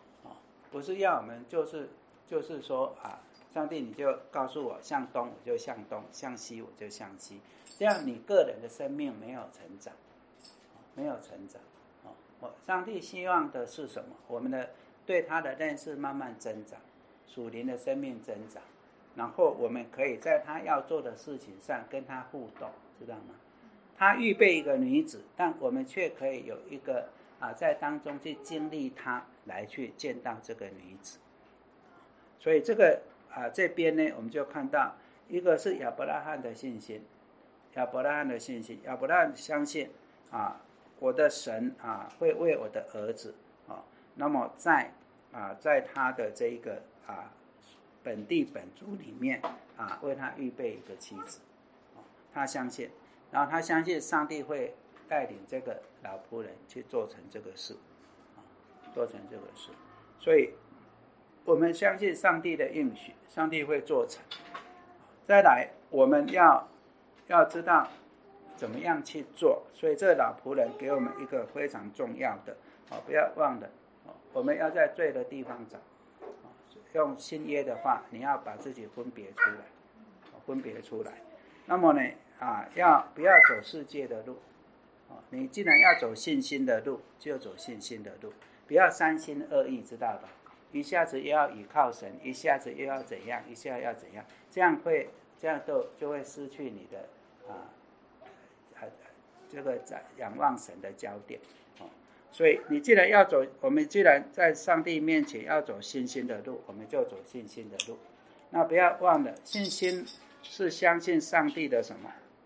不是要我们就是就是说啊，上帝你就告诉我向东我就向东，向西我就向西，这样你个人的生命没有成长，没有成长。上帝希望的是什么？我们的对他的认识慢慢增长，属灵的生命增长，然后我们可以在他要做的事情上跟他互动，知道吗？他预备一个女子，但我们却可以有一个啊，在当中去经历他，来去见到这个女子。所以这个啊这边呢，我们就看到一个是亚伯拉罕的信心，亚伯拉罕的信心，亚伯拉罕相信啊，我的神啊会为我的儿子啊，那么在啊在他的这一个啊本地本族里面啊为他预备一个妻子，啊、他相信，然后他相信上帝会带领这个老仆人去做成这个事，啊、做成这个事，所以我们相信上帝的应许，上帝会做成。再来，我们要要知道怎么样去做，所以这个老仆人给我们一个非常重要的，哦、不要忘了，哦、我们要在对的地方找，哦、用新约的话，你要把自己分别出来，哦、分别出来。那么呢，啊，要不要走世界的路？哦、你既然要走信心的路，就走信心的路，不要三心二意，知道吧？一下子又要倚靠神，一下子又要怎样，一下要怎样，这样会这样都就会失去你的啊。这个仰望神的焦点，哦，所以你既然要走，我们既然在上帝面前要走信心的路，我们就走信心的路。那不要忘了，信心是相信上帝的什么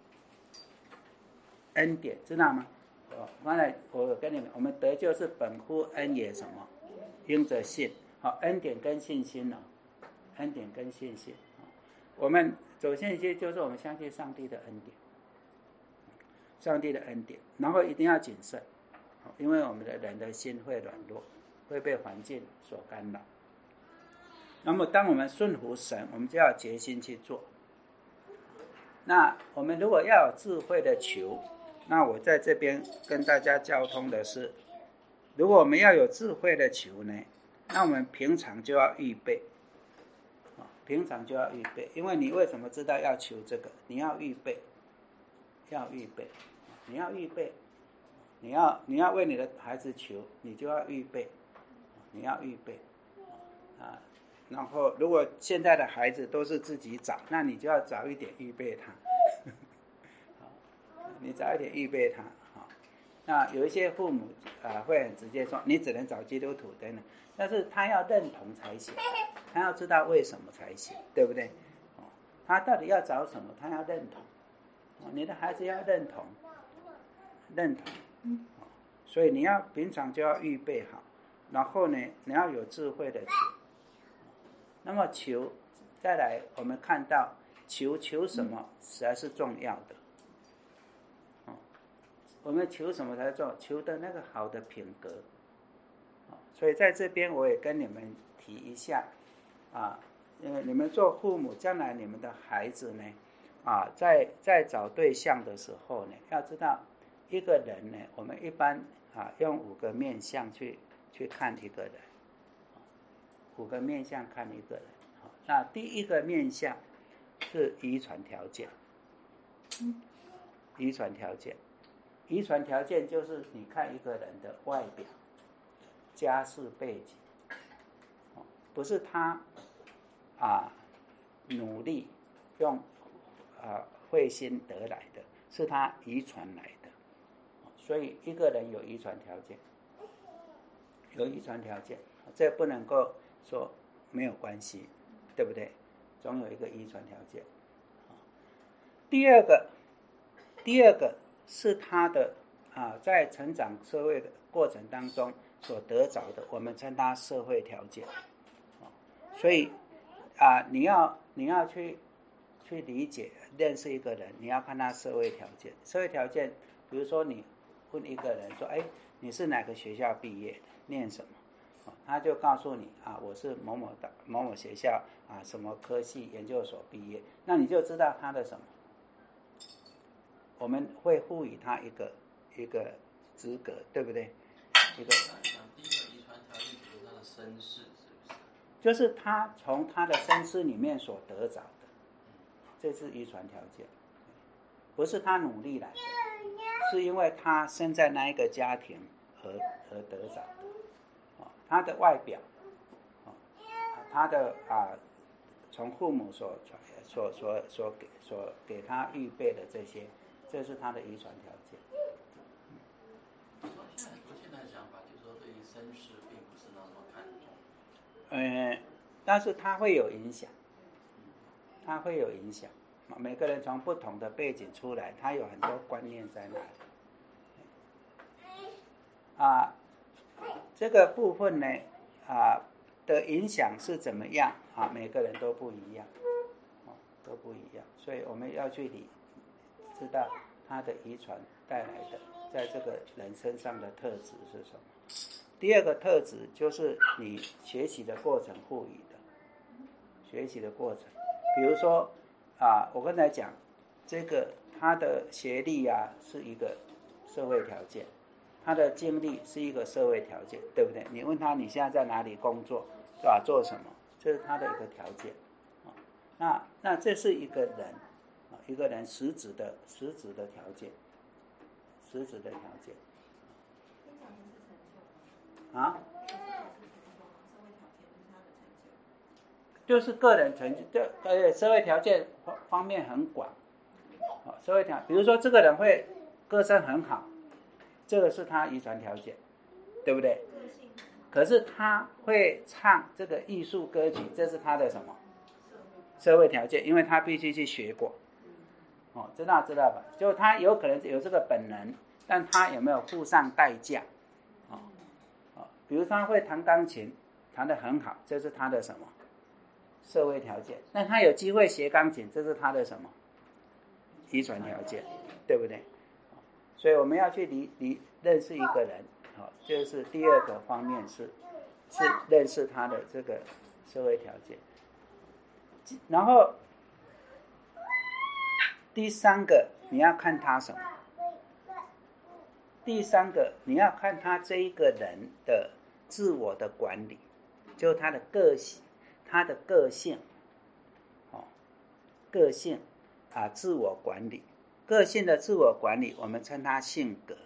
恩典，知道吗？哦，刚才我跟你们，我们得救是本乎恩也什么，因着信。好，哦，恩典跟信心哦，恩典跟信心，哦，我们走信心就是我们相信上帝的恩典。上帝的恩典，然后一定要谨慎，因为我们的人的心会软弱，会被环境所干扰。那么当我们顺服神，我们就要决心去做。那我们如果要有智慧的求，那我在这边跟大家交通的是，如果我们要有智慧的求呢，那我们平常就要预备，平常就要预备，因为你为什么知道要求这个？你要预备，要预备，你要预备，你要你要为你的孩子求，你就要预备，你要预备，啊，然后如果现在的孩子都是自己找，那你就要早一点预备他，你早一点预备他，好，那有一些父母啊会很直接说，你只能找基督徒等等，但是他要认同才行，他要知道为什么才行，对不对？哦，他到底要找什么？他要认同。你的孩子要认同，认同，所以你要平常就要预备好，然后呢，你要有智慧的求。那么求，再来我们看到求求什么实在是重要的，哦，我们求什么才重要？求的那个好的品格，哦，所以在这边我也跟你们提一下，啊，因为你们做父母，将来你们的孩子呢，啊，在在找对象的时候呢，要知道一个人呢，我们一般啊用五个面向去去看一个人，五个面向看一个人。好，那第一个面向是遗传条件，遗传条件，遗传条件就是你看一个人的外表、家世背景，不是他啊努力用。啊，慧心得来的，是他遗传来的，所以一个人有遗传条件，有遗传条件，这不能够说没有关系，对不对？总有一个遗传条件。第二个，第二个是他的啊，在成长社会的过程当中所得着的，我们称它社会条件。所以啊，你要你要去。去理解认识一个人，你要看他社会条件。社会条件，比如说你问一个人说：“哎，你是哪个学校毕业的？念什么？”哦，他就告诉你啊，我是某某的某某学校啊，什么科系研究所毕业。那你就知道他的什么？我们会赋予他一个一个资格，对不对？一个第一个遗传条件就是他的身世，是不是？ 就是他从他的身世里面所得着的，这是遗传条件，不是他努力来的，是因为他生在那一个家庭而而得着的。哦，他的外表，哦，他的啊，从父母所所所所给所给他预备的这些，这是他的遗传条件。 嗯，现在很多现在的想法就是说对于身世并不是那么看重。 嗯，但是它会有影响，它会有影响。每个人从不同的背景出来，他有很多观念在那里。啊，这个部分呢，啊的影响是怎么样啊？每个人都不一样，哦，都不一样，所以我们要去理知道他的遗传带来的，在这个人身上的特质是什么。第二个特质就是你学习的过程赋予的，学习的过程，比如说啊，我刚才讲这个他的学历啊是一个社会条件，他的经历是一个社会条件，对不对？你问他你现在在哪里工作，是吧？做什么？这是他的一个条件。那那这是一个人，一个人实质的实质的条件，实质的条件。啊？就是个人成就，呃，社会条件方面很广。社会条，比如说这个人会歌声很好，这个是他遗传条件，对不对？可是他会唱这个艺术歌曲，这是他的什么？社会条件，因为他必须去学过。哦，知道知道吧？就他有可能有这个本能，但他有没有付上代价？哦哦，比如他会弹钢琴，弹得很好，这是他的什么？社会条件。那他有机会学钢琴，这是他的什么？遗传条件，对不对？所以我们要去理理认识一个人，好，这是第二个方面是是认识他的这个社会条件。然后第三个你要看他什么？第三个你要看他这一个人的自我的管理，就是他的个性，他的个性，哦，个性啊，自我管理。个性的自我管理，我们称它性格。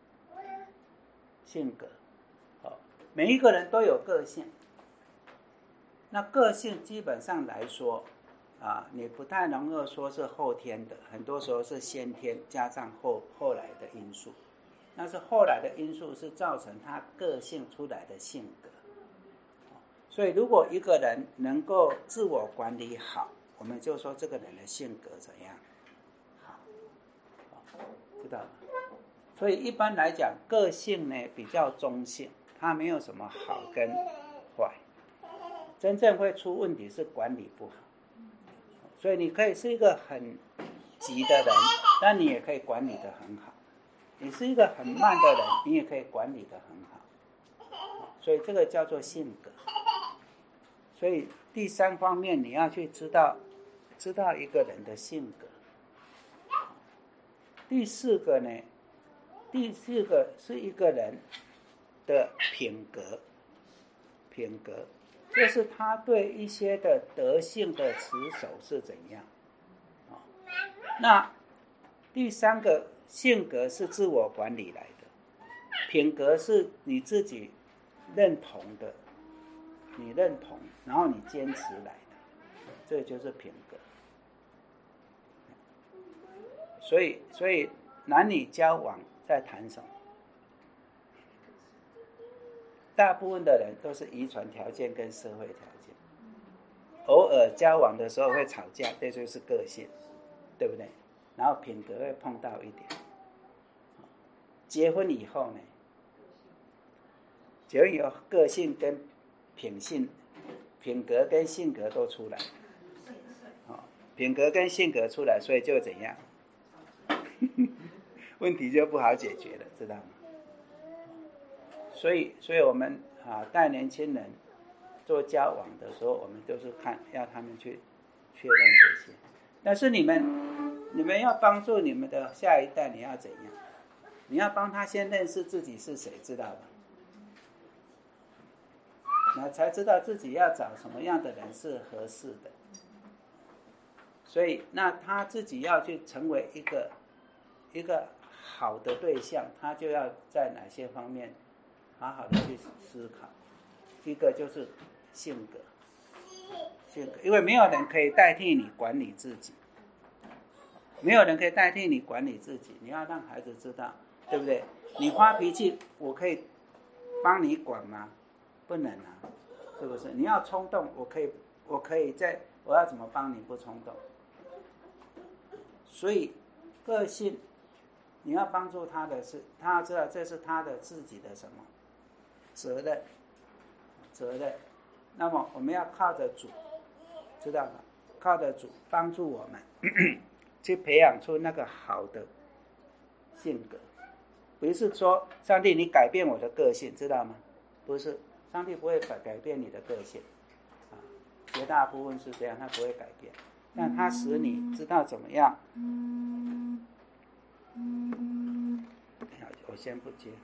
性格，哦，每一个人都有个性。那个性基本上来说，啊，你不太能够说是后天的，很多时候是先天加上后后来的因素。但是后来的因素是造成他个性出来的性格。所以，如果一个人能够自我管理好，我们就说这个人的性格怎样？知道吗？所以一般来讲，个性呢比较中性，它没有什么好跟坏。真正会出问题是管理不好。所以你可以是一个很急的人，但你也可以管理得很好。你是一个很慢的人，你也可以管理得很好。所以这个叫做性格。所以第三方面你要去知道，知道一个人的性格。第四个呢，第四个是一个人的品格，品格就是他对一些的德性的持守是怎样。哦，那第三个性格是自我管理来的，品格是你自己认同的，你认同，然后你坚持来的，这就是品格。所以，所以男女交往在谈什么？大部分的人都是遗传条件跟社会条件，偶尔交往的时候会吵架，这就是个性，对不对？然后品格会碰到一点。结婚以后呢？结婚以后个性跟品性、品格跟性格都出来，品格跟性格出来，所以就怎样？问题就不好解决了，知道吗？所以，所以我们啊带年轻人做交往的时候，我们就是看要他们去确认这些。但是你们，你们要帮助你们的下一代，你要怎样？你要帮他先认识自己是谁，知道吧？ 那才知道自己要找什么样的人是合适的。所以那他自己要去成为一个一个好的对象，他就要在哪些方面好好的去思考。一个就是性格，性格，因为没有人可以代替你管理自己，没有人可以代替你管理自己。你要让孩子知道，对不对？你发脾气，我可以帮你管吗？不能啊，是不是？你要冲动，我可以，我可以在，我要怎么帮你不冲动？所以个性，你要帮助他的是，他要知道这是他的自己的什么责任。责任，那么我们要靠着主，知道吗？靠着主帮助我们咳咳去培养出那个好的性格。不是说上帝你改变我的个性，知道吗？不是，上帝不会改变你的个性，啊，绝大部分是这样，他不会改变，但他使你知道怎么样。我先不接。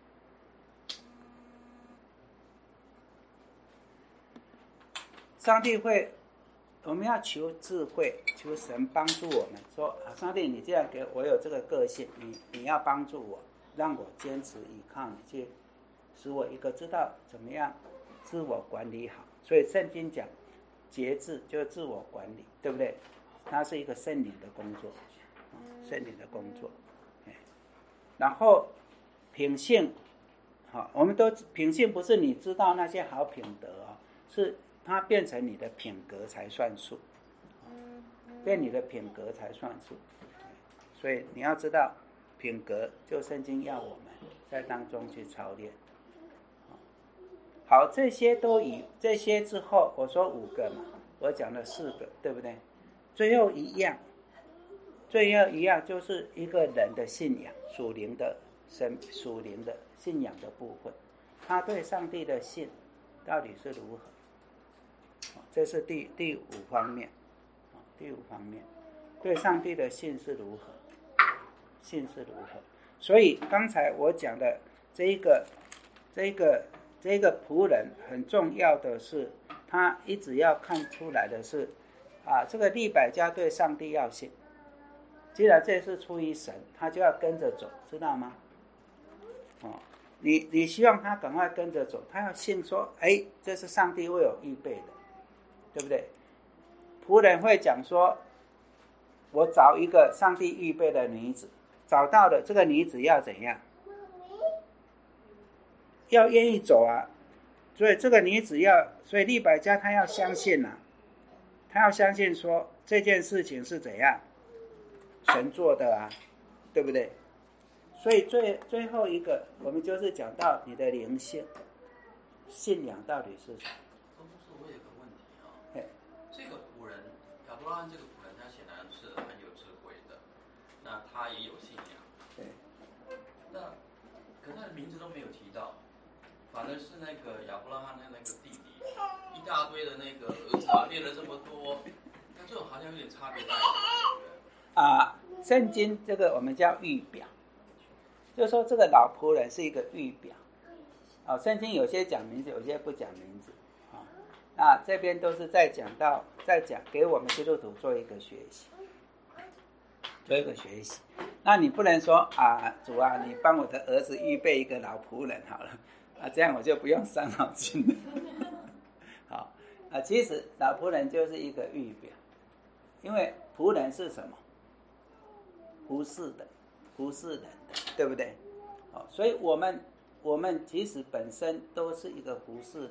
上帝会，我们要求智慧，求神帮助我们。说啊，上帝，你既然给我有这个个性，你你要帮助我，让我坚持依靠你，去使我一个知道怎么样自我管理好。所以圣经讲节制就是自我管理，对不对？它是一个圣灵的工作，圣灵的工作。然后品性，好，我们都品性不是你知道那些好品德啊，是它变成你的品格才算数，变你的品格才算数。所以你要知道，品格就圣经要我们在当中去操练。好，这些都以这些之后，我说五个嘛，我讲了四个，对不对？最后一样，最后一样就是一个人的信仰，属灵的神，属灵的信仰的部分，他对上帝的信到底是如何？这是第第五方面，第五方面，对上帝的信是如何？信是如何？所以刚才我讲的这一个，这一个，这一个仆人很重要的是，他一直要看出来的是，啊，这个利百加对上帝要信。既然这是出于神，他就要跟着走，知道吗？哦，你你希望他赶快跟着走，他要信说，哎，这是上帝为我预备的。对不对？仆人会讲说，我找一个上帝预备的女子，找到了这个女子要怎样？要愿意走啊。所以这个女子要，所以利百加她要相信啊，她要相信说这件事情是怎样神做的啊，对不对？所以最最后一个，我们就是讲到你的灵性信仰到底是什么。 这个仆人亚伯拉罕，这个仆人他显然是很有智慧的，那他也有信仰。 对。 那可是他的名字都没有提到，反而是那个亚伯拉罕他那个弟弟，一大堆的那个儿子啊，列了这么多，那这种好像有点差别待遇。 啊，圣经这个我们叫预表，就是说这个老仆人是一个预表。啊，圣经有些讲名字，有些不讲名字。那这边都是在讲到，在讲给我们基督徒做一个学习，做一个学习。那你不能说啊，主啊，你帮我的儿子预备一个老仆人好了，啊，这样我就不用伤脑筋了。好，啊，其实老仆人就是一个预表，因为仆人是什么？服侍的，服侍人的，对不对？好，所以我们我们其实本身都是一个服侍人。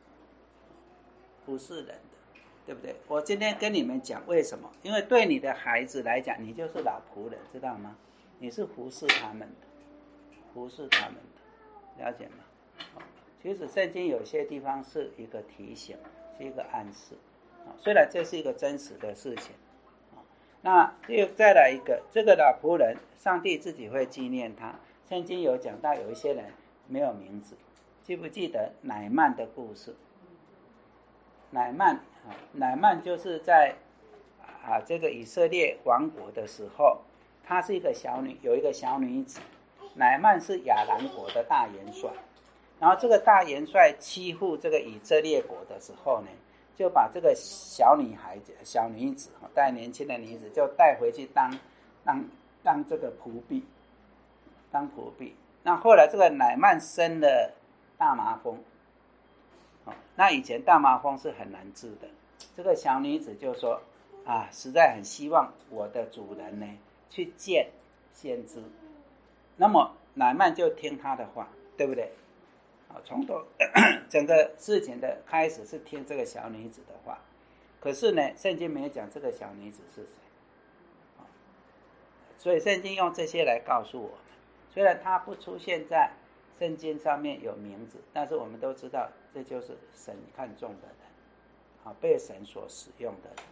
服侍人的，对不对？我今天跟你们讲为什么？因为对你的孩子来讲，你就是老仆人，知道吗？你是服侍他们的，服侍他们的，了解吗？其实圣经有些地方是一个提醒，是一个暗示，虽然这是一个真实的事情。那又再来一个，这个老仆人，上帝自己会纪念他。圣经有讲到有一些人没有名字，记不记得乃曼的故事？乃曼啊，乃曼就是在啊这个以色列王国的时候，她是一个小女，有一个小女子，乃曼是亚兰国的大元帅。 然后这个大元帅欺负这个以色列国的时候呢，就把这个小女孩小女子带年轻的女子就带回去当当当这个仆婢，当仆婢。那后来这个乃曼生了大麻风，哦，那以前大麻风是很难治的，这个小女子就说啊，实在很希望我的主人呢去见先知。那么乃曼就听他的话，对不对？好，从头整个事情的开始是听这个小女子的话，可是呢，圣经没有讲这个小女子是谁，所以圣经用这些来告诉我们，虽然它不出现在圣经上面有名字，但是我们都知道这就是神看重的人，好，被神所使用的人。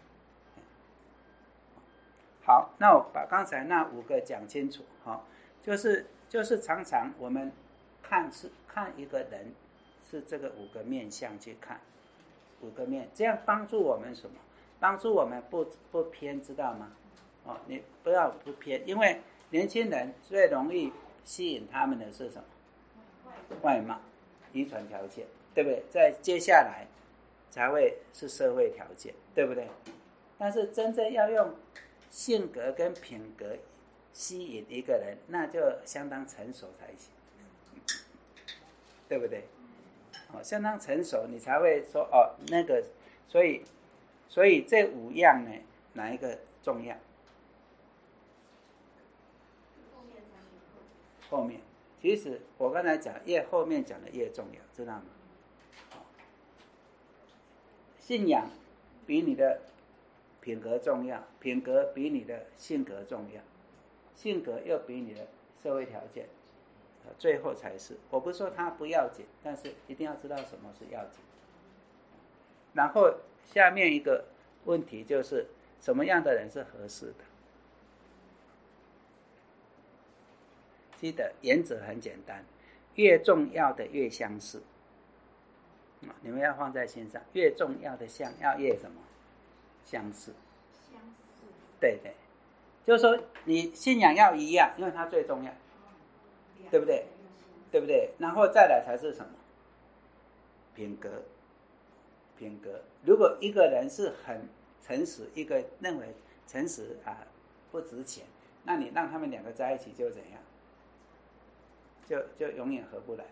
好，那我把刚才那五个讲清楚，好，就是就是常常我们看是看一个人是这个五个面向去看，五个面，这样帮助我们什么？帮助我们不不偏，知道吗？哦，你不要不偏，因为年轻人最容易吸引他们的是什么？外貌、遗传条件，对不对？再接下来才会是社会条件，对不对？但是真正要用性格跟品格吸引一个人，那就相当成熟才行，对不对？哦，相当成熟，你才会说哦，那个，所以，所以这五样呢，哪一个重要？后面，其实我刚才讲，越后面讲的越重要，知道吗？哦，信仰比你的品格重要，品格比你的性格重要，性格又比你的社会条件，最后才是。我不是说它不要紧，但是一定要知道什么是要紧。然后下面一个问题就是什么样的人是合适的？记得原则很简单，越重要的越相似，你们要放在心上，越重要的相要越什么？相似。 相似。 对对，就是说你信仰要一样，因为它最重要，对不对？对不对？然后再来才是什么？品格。品格。如果一个人是很诚实，一个认为诚实啊不值钱，那你让他们两个在一起就怎样？就就永远合不来了。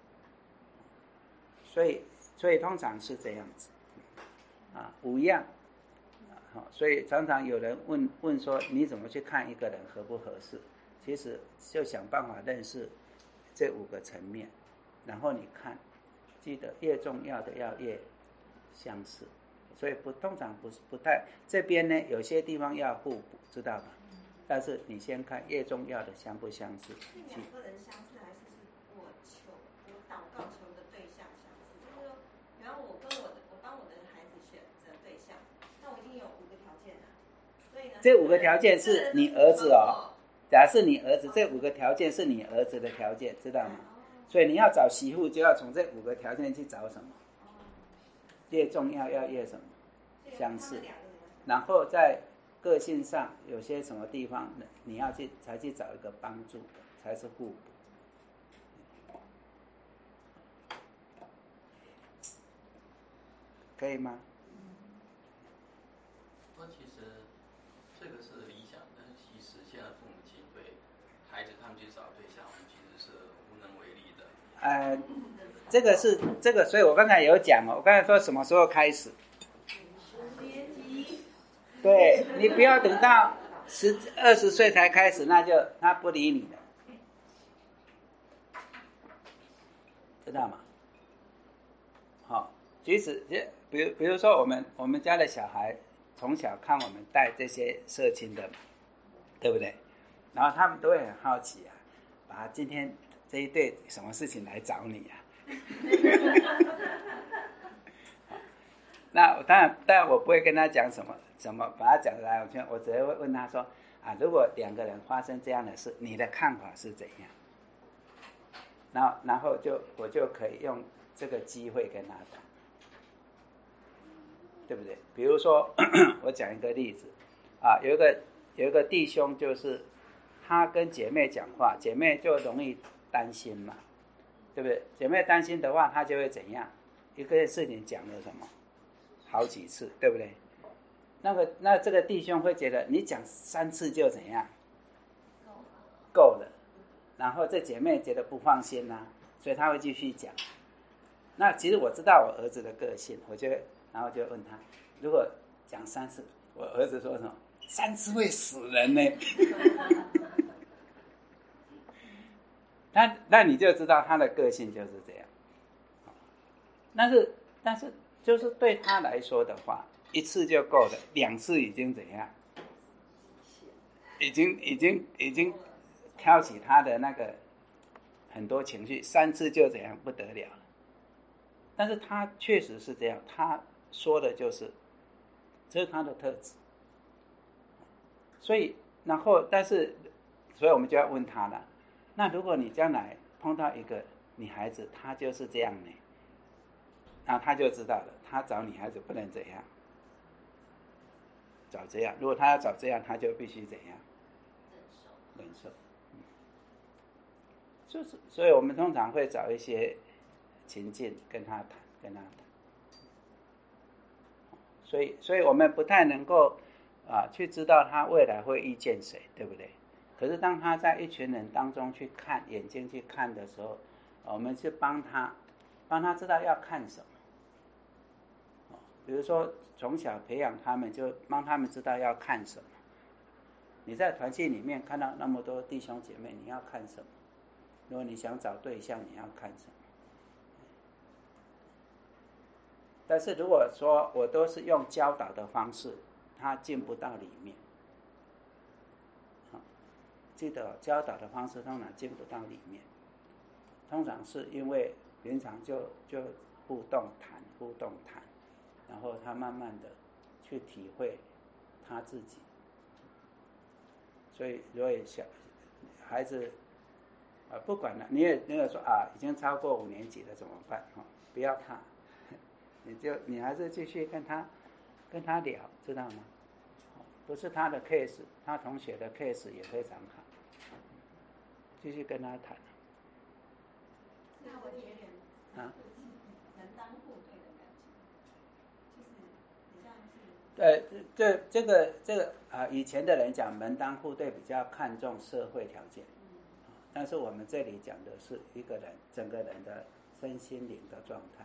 所以所以通常是这样子啊，五样。所以常常有人问问说，你怎么去看一个人合不合适？其实就想办法认识这五个层面，然后你看，记得越重要的要越相似。所以不通常不不太这边呢，有些地方要互补，知道吗？但是你先看越重要的相不相似。 两个人相似，还是我求我祷告求的对象相似？就是说，比方我跟我的我帮我的孩子选择对象，那我一定有五个条件啊。所以呢， 这五个条件是你儿子哦。假如是你儿子，这五个条件是你儿子的条件，知道吗？所以你要找媳妇，就要从这五个条件去找什么？越重要要越什么？相似。然后在个性上有些什么地方你要去才去找一个帮助，才是互补。可以吗？ 说其实这个是理想，但是其实现在父母亲对孩子他们去找对象，我们其实是无能为力的。 呃，这个是这个，所以我刚才有讲哦，我刚才说什么时候开始？对，你不要等到十二十岁才开始，那就他不理你了，知道吗？好，即使比如比如说我们我们家的小孩从小看我们带这些社青的嘛，对不对？然后他们都会很好奇啊，啊，今天这一对什么事情来找你啊？那当然，当然我不会跟他讲什么，怎么把他讲来，我我只会问他说啊，如果两个人发生这样的事，你的看法是怎样？然后，然后就我就可以用这个机会跟他谈，对不对？比如说，我讲一个例子啊，有一个有一个弟兄，就是他跟姐妹讲话，姐妹就容易担心嘛， 对不对？姐妹担心的话，她就会怎样？一个事情讲了什么，好几次，对不对？那个那这个弟兄会觉得你讲三次就怎样？够了。然后这姐妹觉得不放心啊，所以她会继续讲。那其实我知道我儿子的个性，我就然后就问他，如果讲三次，我儿子说什么？三次会死人呢。那那你就知道他的个性就是这样。但是但是就是对他来说的话，一次就够了，两次已经怎样？已经已经已经挑起他的那个很多情绪，三次就怎样不得了了。但是他确实是这样，他说的就是这是他的特质。所以然后但是所以我们就要问他了，那如果你将来碰到一个女孩子她就是这样呢，然后他就知道了，他找女孩子不能怎样，找这样，如果他要找这样，他就必须怎样忍受。嗯、就是所以我们通常会找一些情境跟他谈，跟他谈。所以，所以我们不太能够啊去知道他未来会遇见谁，对不对？可是当他在一群人当中去看，眼睛去看的时候，我们去帮他，帮他知道要看什么。比如说从小培养他们，就帮他们知道要看什么。你在团契里面看到那么多弟兄姐妹，你要看什么？如果你想找对象，你要看什么？但是如果说我都是用教导的方式，他进不到里面。记得教导的方式通常进不到里面，通常是因为平常就就互动谈互动谈，然后他慢慢的去体会他自己。所以如果小孩子啊，不管了，你也你也说啊，已经超过五年级了怎么办？哈、哦，不要怕，你就你还是继续跟他跟他聊，知道吗？不是他的 case， 他同学的 case 也非常好，继续跟他谈。 那我觉得啊，门当户对的感觉，就是比较是。 呃，这这个这个啊、呃，以前的人讲门当户对比较看重社会条件，但是我们这里讲的是一个人整个人的身心灵的状态。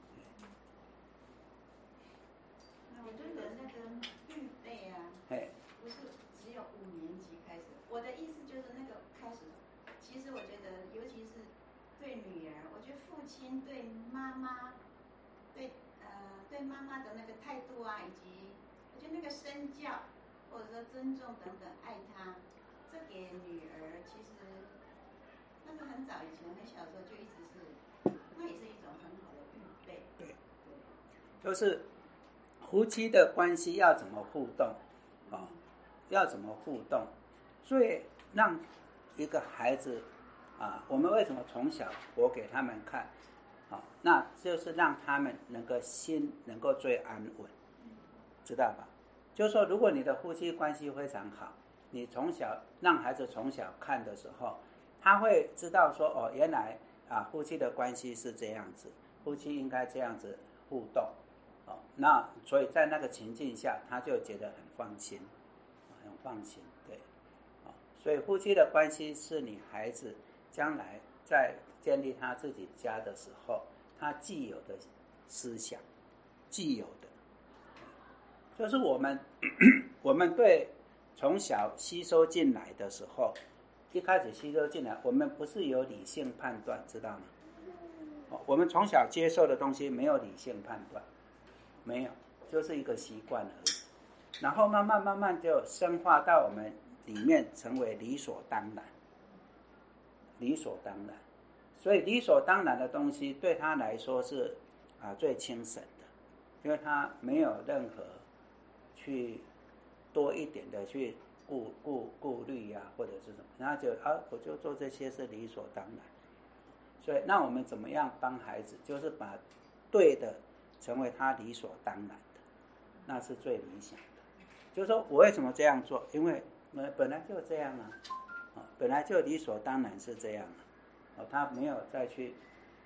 那我觉得那个预备啊，不是只有五年级开始。我的意思就是那个开始，其实我觉得，尤其是对女儿，我觉得父亲对妈妈，对呃对妈妈的那个态度啊，以及我觉得那个身教或者说尊重等等，爱她，这给女儿其实那个很早以前很小的时候就一直是，那也是一种很好的预备。 对，对，就是夫妻的关系要怎么互动啊、哦？要怎么互动？所以让一个孩子啊，我们为什么从小活给他们看？啊、哦，那就是让他们能够心能够最安稳，知道吧？就是说，如果你的夫妻关系非常好，你从小让孩子从小看的时候，他会知道说，哦，原来啊夫妻的关系是这样子，夫妻应该这样子互动。哦，那所以在那个情境下，他就觉得很放心，很放心，对，哦，所以夫妻的关系是你孩子将来在建立他自己家的时候，他既有的思想，既有的，就是我们我们对从小吸收进来的时候，一开始吸收进来，我们不是有理性判断，知道吗？哦，我们从小接受的东西没有理性判断。没有，就是一个习惯而已，然后慢慢慢慢就深化到我们里面，成为理所当然，理所当然。所以理所当然的东西对他来说是啊最轻省的，因为他没有任何去多一点的去顾顾顾虑呀、啊，或者是什么，然后就啊我就做这些是理所当然。所以那我们怎么样帮孩子，就是把对的成为他理所当然的，那是最理想的。就是说我为什么这样做？因为我本来就这样啊，本来就理所当然是这样啊，他没有再去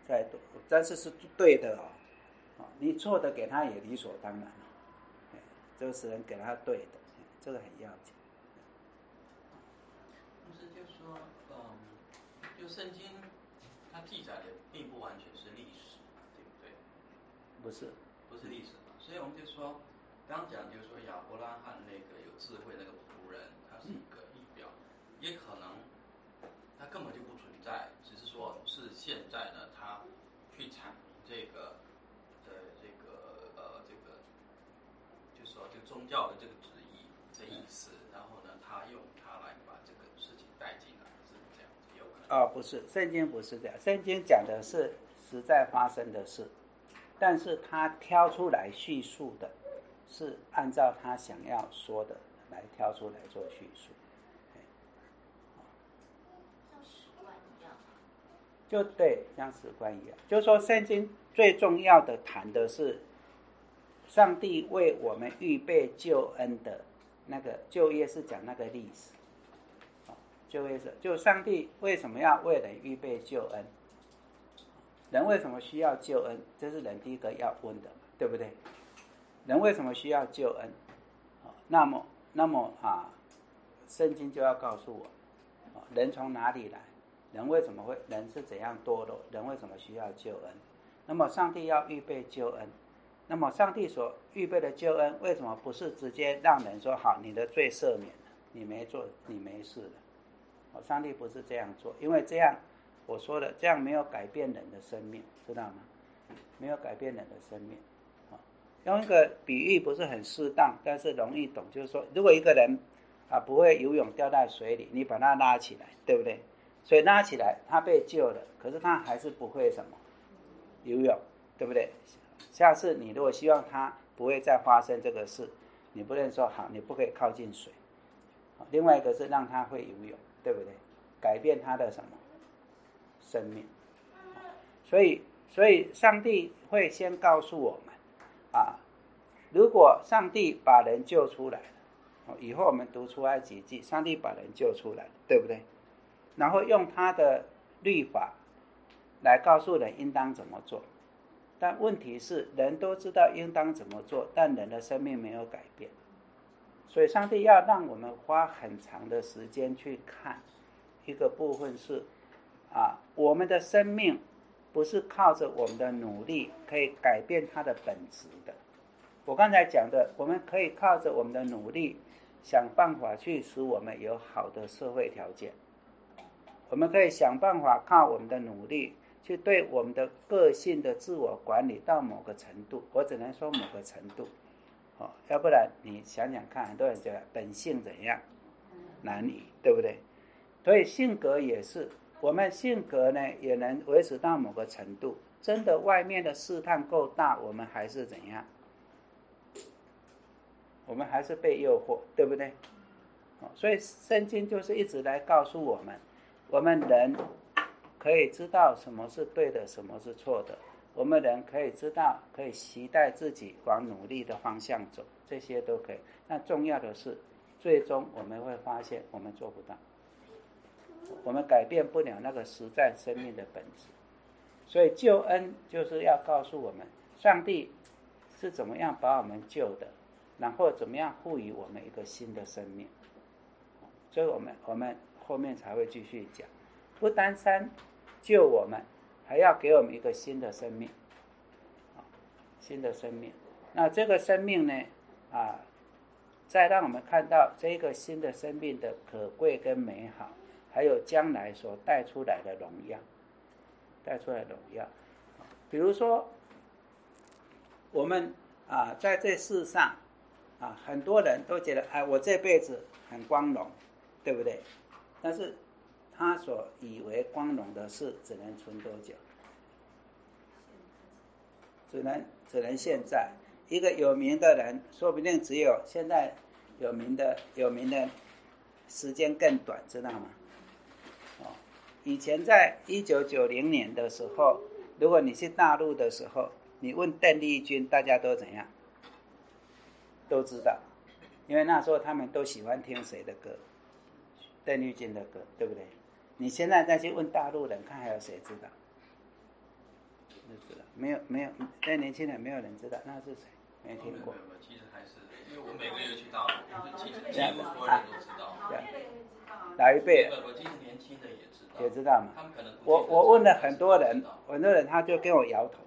再多，但是是对的哦，哦你错的给他也理所当然哦，这个只能给他对的，这个很要紧。 但是就说，嗯，就圣经它记载的并不完全是历史，对不对？ 不是， 不是历史嘛，所以我们就说，刚讲就是说亚伯拉罕那个有智慧那个仆人，他是一个仪表，也可能他根本就不存在，只是说是现在呢，他去阐明这个的这个呃这个，就说这个宗教的这个旨意的意思，然后呢，他用它来把这个事情带进来，是这样子，有可能。 哦，不是，圣经不是这样，圣经讲的是实在发生的事，但是他挑出来叙述的，是按照他想要说的来挑出来做叙述。 像史官一样， 就对，像史官一样，就是说圣经最重要的谈的是上帝为我们预备救恩的那个旧约，是讲那个历史。旧约是就上帝为什么要为人预备救恩？人为什么需要救恩？这是人第一个要问的，对不对？人为什么需要救恩？那么，那么啊，圣经就要告诉我，人从哪里来？人为什么会？人是怎样堕落？人为什么需要救恩？那么，上帝要预备救恩。那么，上帝所预备的救恩，为什么不是直接让人说好，你的罪赦免了，你没做，你没事了？上帝不是这样做，因为这样我说了，这样没有改变人的生命，知道吗？没有改变人的生命。用一个比喻不是很适当，但是容易懂，就是说，如果一个人啊不会游泳掉在水里，你把他拉起来，对不对？所以拉起来，他被救了，可是他还是不会什么游泳，对不对？下次你如果希望他不会再发生这个事，你不能说好，你不可以靠近水。另外一个是让他会游泳，对不对？改变他的什么生命？所以，所以上帝会先告诉我们啊，如果上帝把人救出来了，以后我们读出埃及记，上帝把人救出来了，对不对？然后用他的律法来告诉人应当怎么做。但问题是，人都知道应当怎么做，但人的生命没有改变。所以上帝要让我们花很长的时间去看一个部分是啊，我们的生命不是靠着我们的努力可以改变它的本质的。我刚才讲的，我们可以靠着我们的努力想办法去使我们有好的社会条件，我们可以想办法靠我们的努力去对我们的个性的自我管理到某个程度，我只能说某个程度哦，要不然你想想看，很多人觉得本性怎样难以，对不对？所以性格也是，我们性格呢也能维持到某个程度，真的外面的试探够大，我们还是怎样？我们还是被诱惑，对不对？所以圣经就是一直来告诉我们，我们人可以知道什么是对的，什么是错的，我们人可以知道，可以期待自己往努力的方向走，这些都可以。那重要的是，最终我们会发现我们做不到，我们改变不了那个实在生命的本质。所以救恩就是要告诉我们，上帝是怎么样把我们救的，然后怎么样赋予我们一个新的生命。所以我们我们后面才会继续讲，不单单救我们，还要给我们一个新的生命，新的生命。那这个生命呢，啊，再让我们看到这个新的生命的可贵跟美好，还有将来所带出来的荣耀，带出来的荣耀。比如说，我们啊，在这世上啊，很多人都觉得，哎，我这辈子很光荣，对不对？但是他所以为光荣的事，只能存多久？只能只能现在。一个有名的人，说不定只有现在有名的有名的时间更短，知道吗？哦，以前在一九九零年的时候，如果你去大陆的时候，你问邓丽君，大家都怎样？都知道，因为那时候他们都喜欢听谁的歌？邓丽君的歌，对不对？你现在再去问大陆人，看还有谁知道？ 就知道，没有没有，在年轻人没有人知道那是谁，没听过。 没有没有，其实还是因为我每个月去大陆，其实几乎所有人都知道。 老一辈我其实年轻的也知道。 也知道嘛。 他们可能我我问了很多人，很多人他就跟我摇头。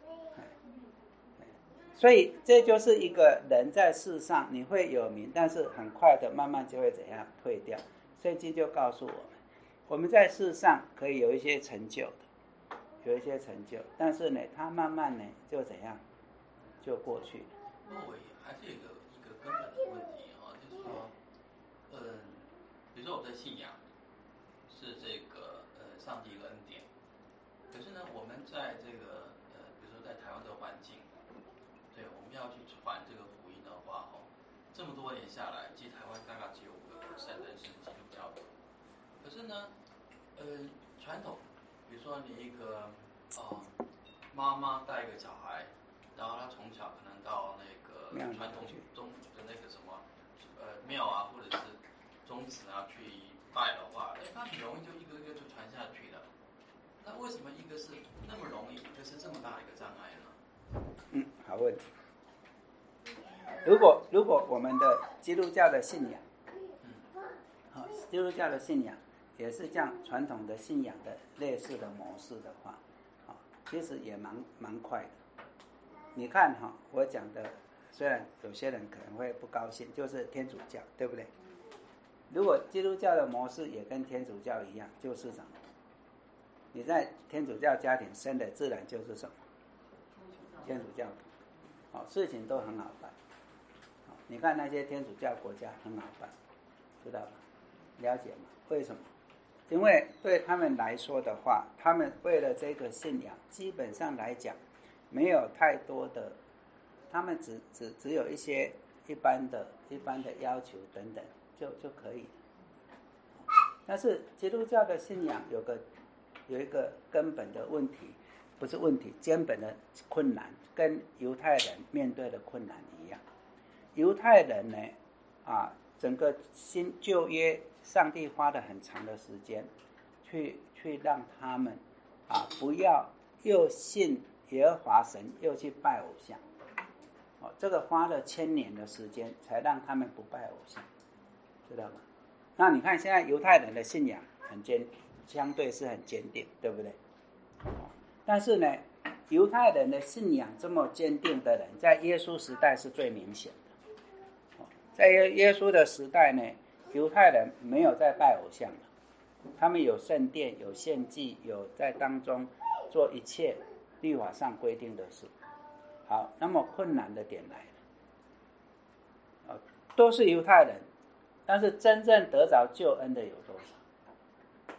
所以这就是一个人在世上你会有名，但是很快的慢慢就会怎样退掉。圣经就告诉我们，我们在世上可以有一些成就的，有一些成就，但是呢，他慢慢呢就怎样就过去了。 那我还是有一个一个根本的问题啊，就是说，嗯，比如说我的信仰是这个呃上帝的恩典，可是呢，我们在这个呃比如说在台湾的环境。对，我们要去传这个福音的话，哦，这么多年下来，其实台湾大概只有五个 percent 人是基督教的。可是呢，呃，传统，比如说你一个啊、呃、妈妈带一个小孩，然后他从小可能到那个传统宗的那个什么呃庙啊，或者是宗祠啊去拜的话，哎，他很容易就一个一个就传下去了。那为什么一个是那么容易，一个是这么大一个障碍呢？ 嗯，好问题。如果如果我们的基督教的信仰，好，基督教的信仰也是这样传统的信仰的类似的模式的话，好，其实也蛮蛮快的。你看哈，我讲的虽然有些人可能会不高兴，就是天主教，对不对？如果基督教的模式也跟天主教一样，就是什么？你在天主教家庭生的，自然就是什么？天主教徒，哦，事情都很好办。哦，你看那些天主教国家很好办，知道吧？了解吗？为什么？因为对他们来说的话，他们为了这个信仰，基本上来讲，没有太多的，他们只只只有一些一般的、一般的要求等等，就就可以。但是基督教的信仰有个有一个根本的问题。不是问题，根本的困难跟犹太人面对的困难一样。犹太人呢，啊，整个新旧约，上帝花了很长的时间，去去让他们啊不要又信耶和华神，又去拜偶像。哦，这个花了千年的时间，才让他们不拜偶像，知道吗？那你看现在犹太人的信仰很坚，相对是很坚定，对不对？但是呢，犹太人的信仰这么坚定的人，在耶稣时代是最明显的。在耶稣的时代呢，犹太人没有在拜偶像了，他们有圣殿，有献祭，有在当中做一切律法上规定的事。好，那么困难的点来了，都是犹太人，但是真正得着救恩的有多少？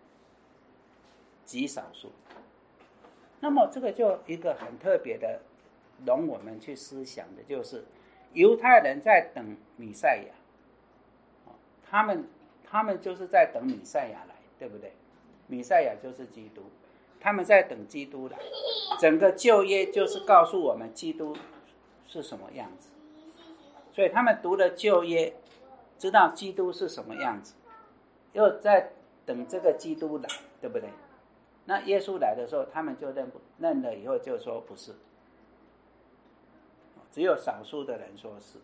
极少数。那么这个就一个很特别的容我们去思想的，就是犹太人在等弥赛亚，他们他们就是在等弥赛亚来，对不对？弥赛亚就是基督，他们在等基督来。整个旧约就是告诉我们基督是什么样子，所以他们读了旧约，知道基督是什么样子，又在等这个基督来，对不对？那耶稣来的时候，他们就认不认了以后就说不是，只有少数的人说是。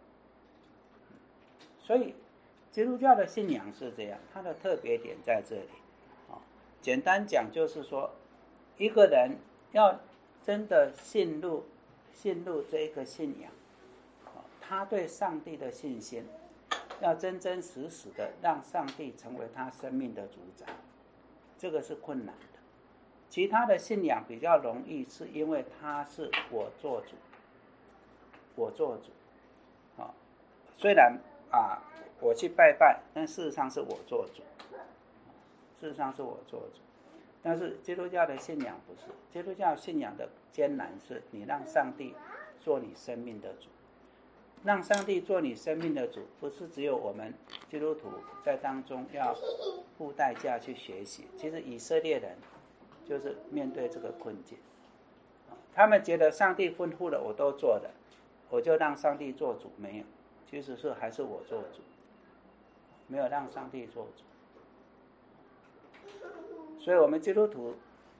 所以基督教的信仰是这样，它的特别点在这里。简单讲就是说，一个人要真的信入信入这个信仰，他对上帝的信心，要真真实实的让上帝成为他生命的主宰，这个是困难的。其他的信仰比较容易，是因为他是我做主，我做主。啊，虽然啊我去拜拜，但事实上是我做主，事实上是我做主。但是基督教的信仰不是，基督教信仰的艰难是你让上帝做你生命的主。让上帝做你生命的主，不是只有我们基督徒在当中要付代价去学习。其实以色列人就是面对这个困境，他们觉得上帝吩咐了我都做了，我就让上帝做主，没有，其实是还是我做主，没有让上帝做主。所以我们基督徒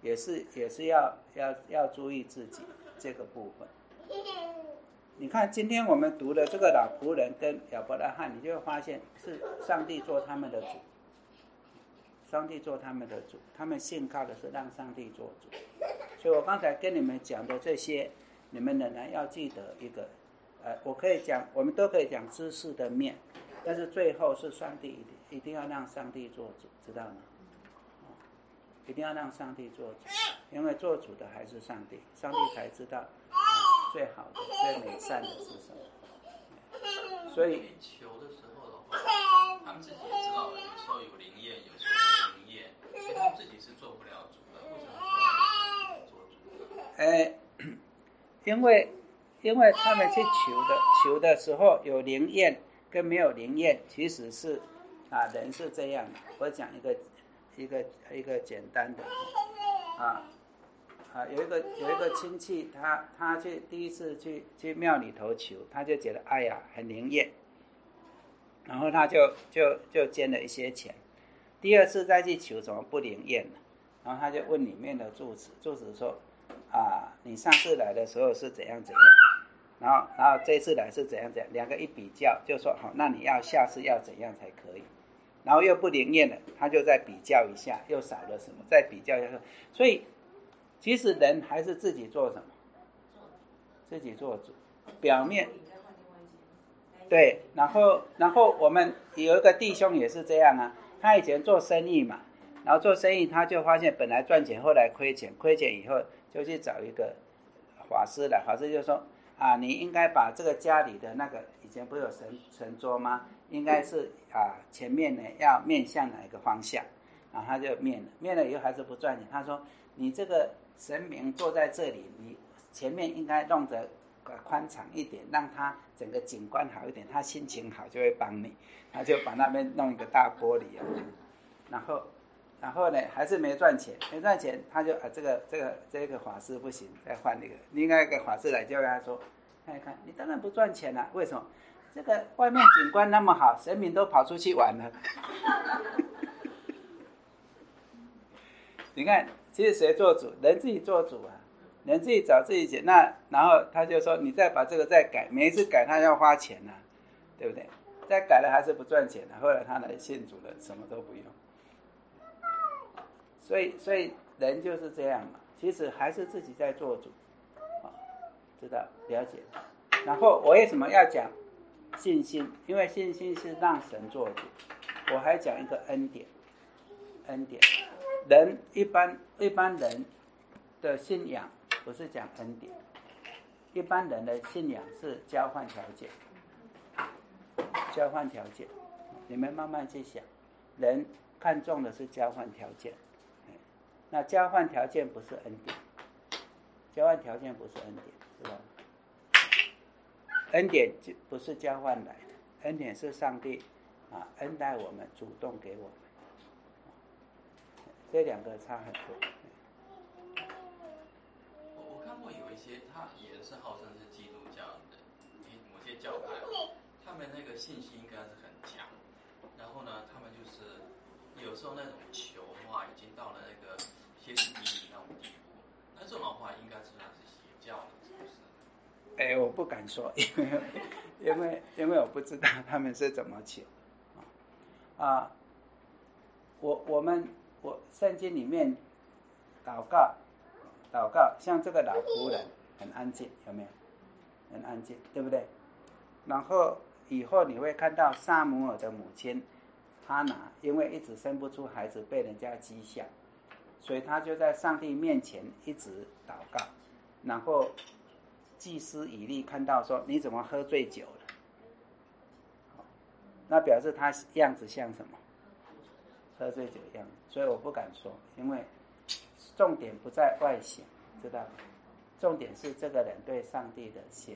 也是也是要要要注意自己这个部分。你看今天我们读的这个老仆人跟亚伯拉罕，你就会发现是上帝做他们的主，上帝做他们的主，他们信靠的是让上帝做主。所以我刚才跟你们讲的这些，你们仍然要记得一个，呃，我可以讲，我们都可以讲知识的面，但是最后是上帝一定一定要让上帝做主，知道吗？哦，一定要让上帝做主，因为做主的还是上帝，上帝才知道、呃、最好的、最美善的是什么。所以求的时候的话，他们自己也知道，有时候有灵验，有时候没灵验，所以他们自己是做不了主的。为什么说做主呢？ 哎，因为因为他们去求的求的时候有灵验跟没有灵验，其实是啊人是这样的。我讲一个一个一个简单的啊啊有一个有一个亲戚，他他去第一次去去庙里头求，他就觉得哎呀很灵验，然后他就就就捐了一些钱。第二次再去求，怎么不灵验呢？然后他就问里面的住持，住持说啊，你上次来的时候是怎样怎样，然后然后这次来是怎样怎样，两个一比较，就说好，那你要下次要怎样才可以？然后又不灵验了，他就再比较一下，又少了什么，再比较一下。所以其实人还是自己做什么？自己做主。表面对，然后然后我们有一个弟兄也是这样啊，他以前做生意嘛。然后做生意，他就发现本来赚钱，后来亏钱，亏钱以后就去找一个法师来，法师就说啊，你应该把这个家里的那个以前不是有神神桌吗？应该是啊前面呢要面向哪一个方向？然后他就面了，面了以后还是不赚钱。他说你这个神明坐在这里，你前面应该弄得宽敞一点，让他整个景观好一点，他心情好就会帮你。他就把那边弄一个大玻璃啊，然后。然后呢，还是没赚钱，没赚钱，他就啊，这个这个这个法师不行，再换一个，另外一个法师来就跟他说，看一看，你当然不赚钱了，为什么？这个外面景观那么好，神明都跑出去玩了。你看，其实谁做主？人自己做主啊，人自己找自己钱。那然后他就说，你再把这个再改，每一次改他要花钱啊，对不对？再改了还是不赚钱啊。后来他来信主了，什么都不用。所以，所以人就是这样嘛。其实还是自己在做主，啊，知道了解。然后我为什么要讲信心？因为信心是让神做主。我还讲一个恩典，恩典。人一般一般人的信仰不是讲恩典，一般人的信仰是交换条件，交换条件。你们慢慢去想，人看重的是交换条件。那交换条件不是恩典，交换条件不是恩典，知道吗？恩典不是交换来的，恩典是上帝啊恩待我们，主动给我们，这两个差很多。 我我看过有一些，他也是号称是基督教的，某些教派，他们那个信心应该是很强，然后呢，他们就是有时候那种求的话，已经到了那个歇斯底里那种地步，那这种的话应该是算是邪教的，是不是？ 哎，我不敢说，因为因为因为我不知道他们是怎么求啊。我我们我圣经里面祷告祷告，像这个老仆人很安静，有没有？很安静，对不对？然后以后你会看到撒母耳的母亲哈拿，因为一直生不出孩子，被人家讥笑。所以他就在上帝面前一直祷告，然后祭司以利看到说你怎么喝醉酒了？那表示他样子像什么？喝醉酒样子。所以我不敢说，因为重点不在外形，知道吗？重点是这个人对上帝的心。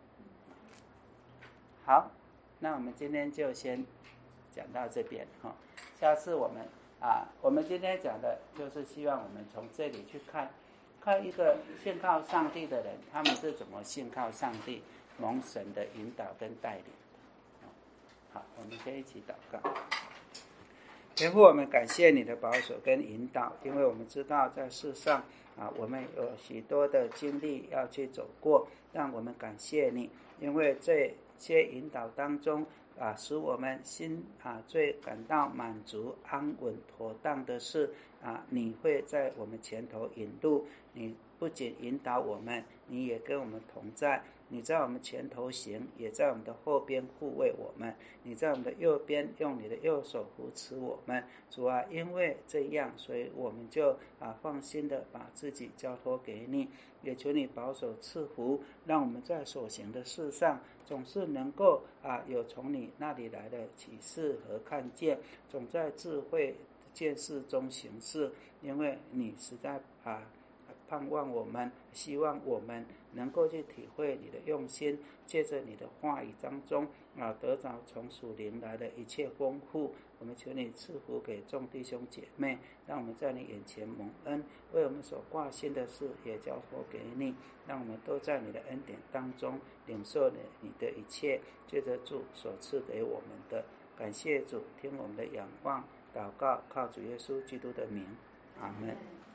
好，那我们今天就先讲到这边哈，下次我们。啊，我们今天讲的就是希望我们从这里去看，看一个信靠上帝的人，他们是怎么信靠上帝，蒙神的引导跟带领的。好，我们先一起祷告。 天父，我们感谢你的保守跟引导，因为我们知道在世上啊，我们有许多的经历要去走过，让我们感谢你，因为这些引导当中啊，使我们心啊最感到满足、安稳、妥当的是啊，你会在我们前头引路，你不仅引导我们，你也跟我们同在。你在我们前头行，也在我们的后边护卫我们，你在我们的右边用你的右手扶持我们。主啊，因为这样，所以我们就啊放心的把自己交托给你，也求你保守赐福，让我们在所行的事上总是能够啊有从你那里来的启示和看见，总在智慧见识中行事，因为你实在啊盼望我们，希望我们能够去体会你的用心，借着你的话语当中啊，得着从属灵来的一切丰富。我们求你赐福给众弟兄姐妹，让我们在你眼前蒙恩，为我们所挂心的事也交托给你，让我们都在你的恩典当中领受你的一切，借着主所赐给我们的。感谢主，听我们的仰望祷告，靠主耶稣基督的名，阿们。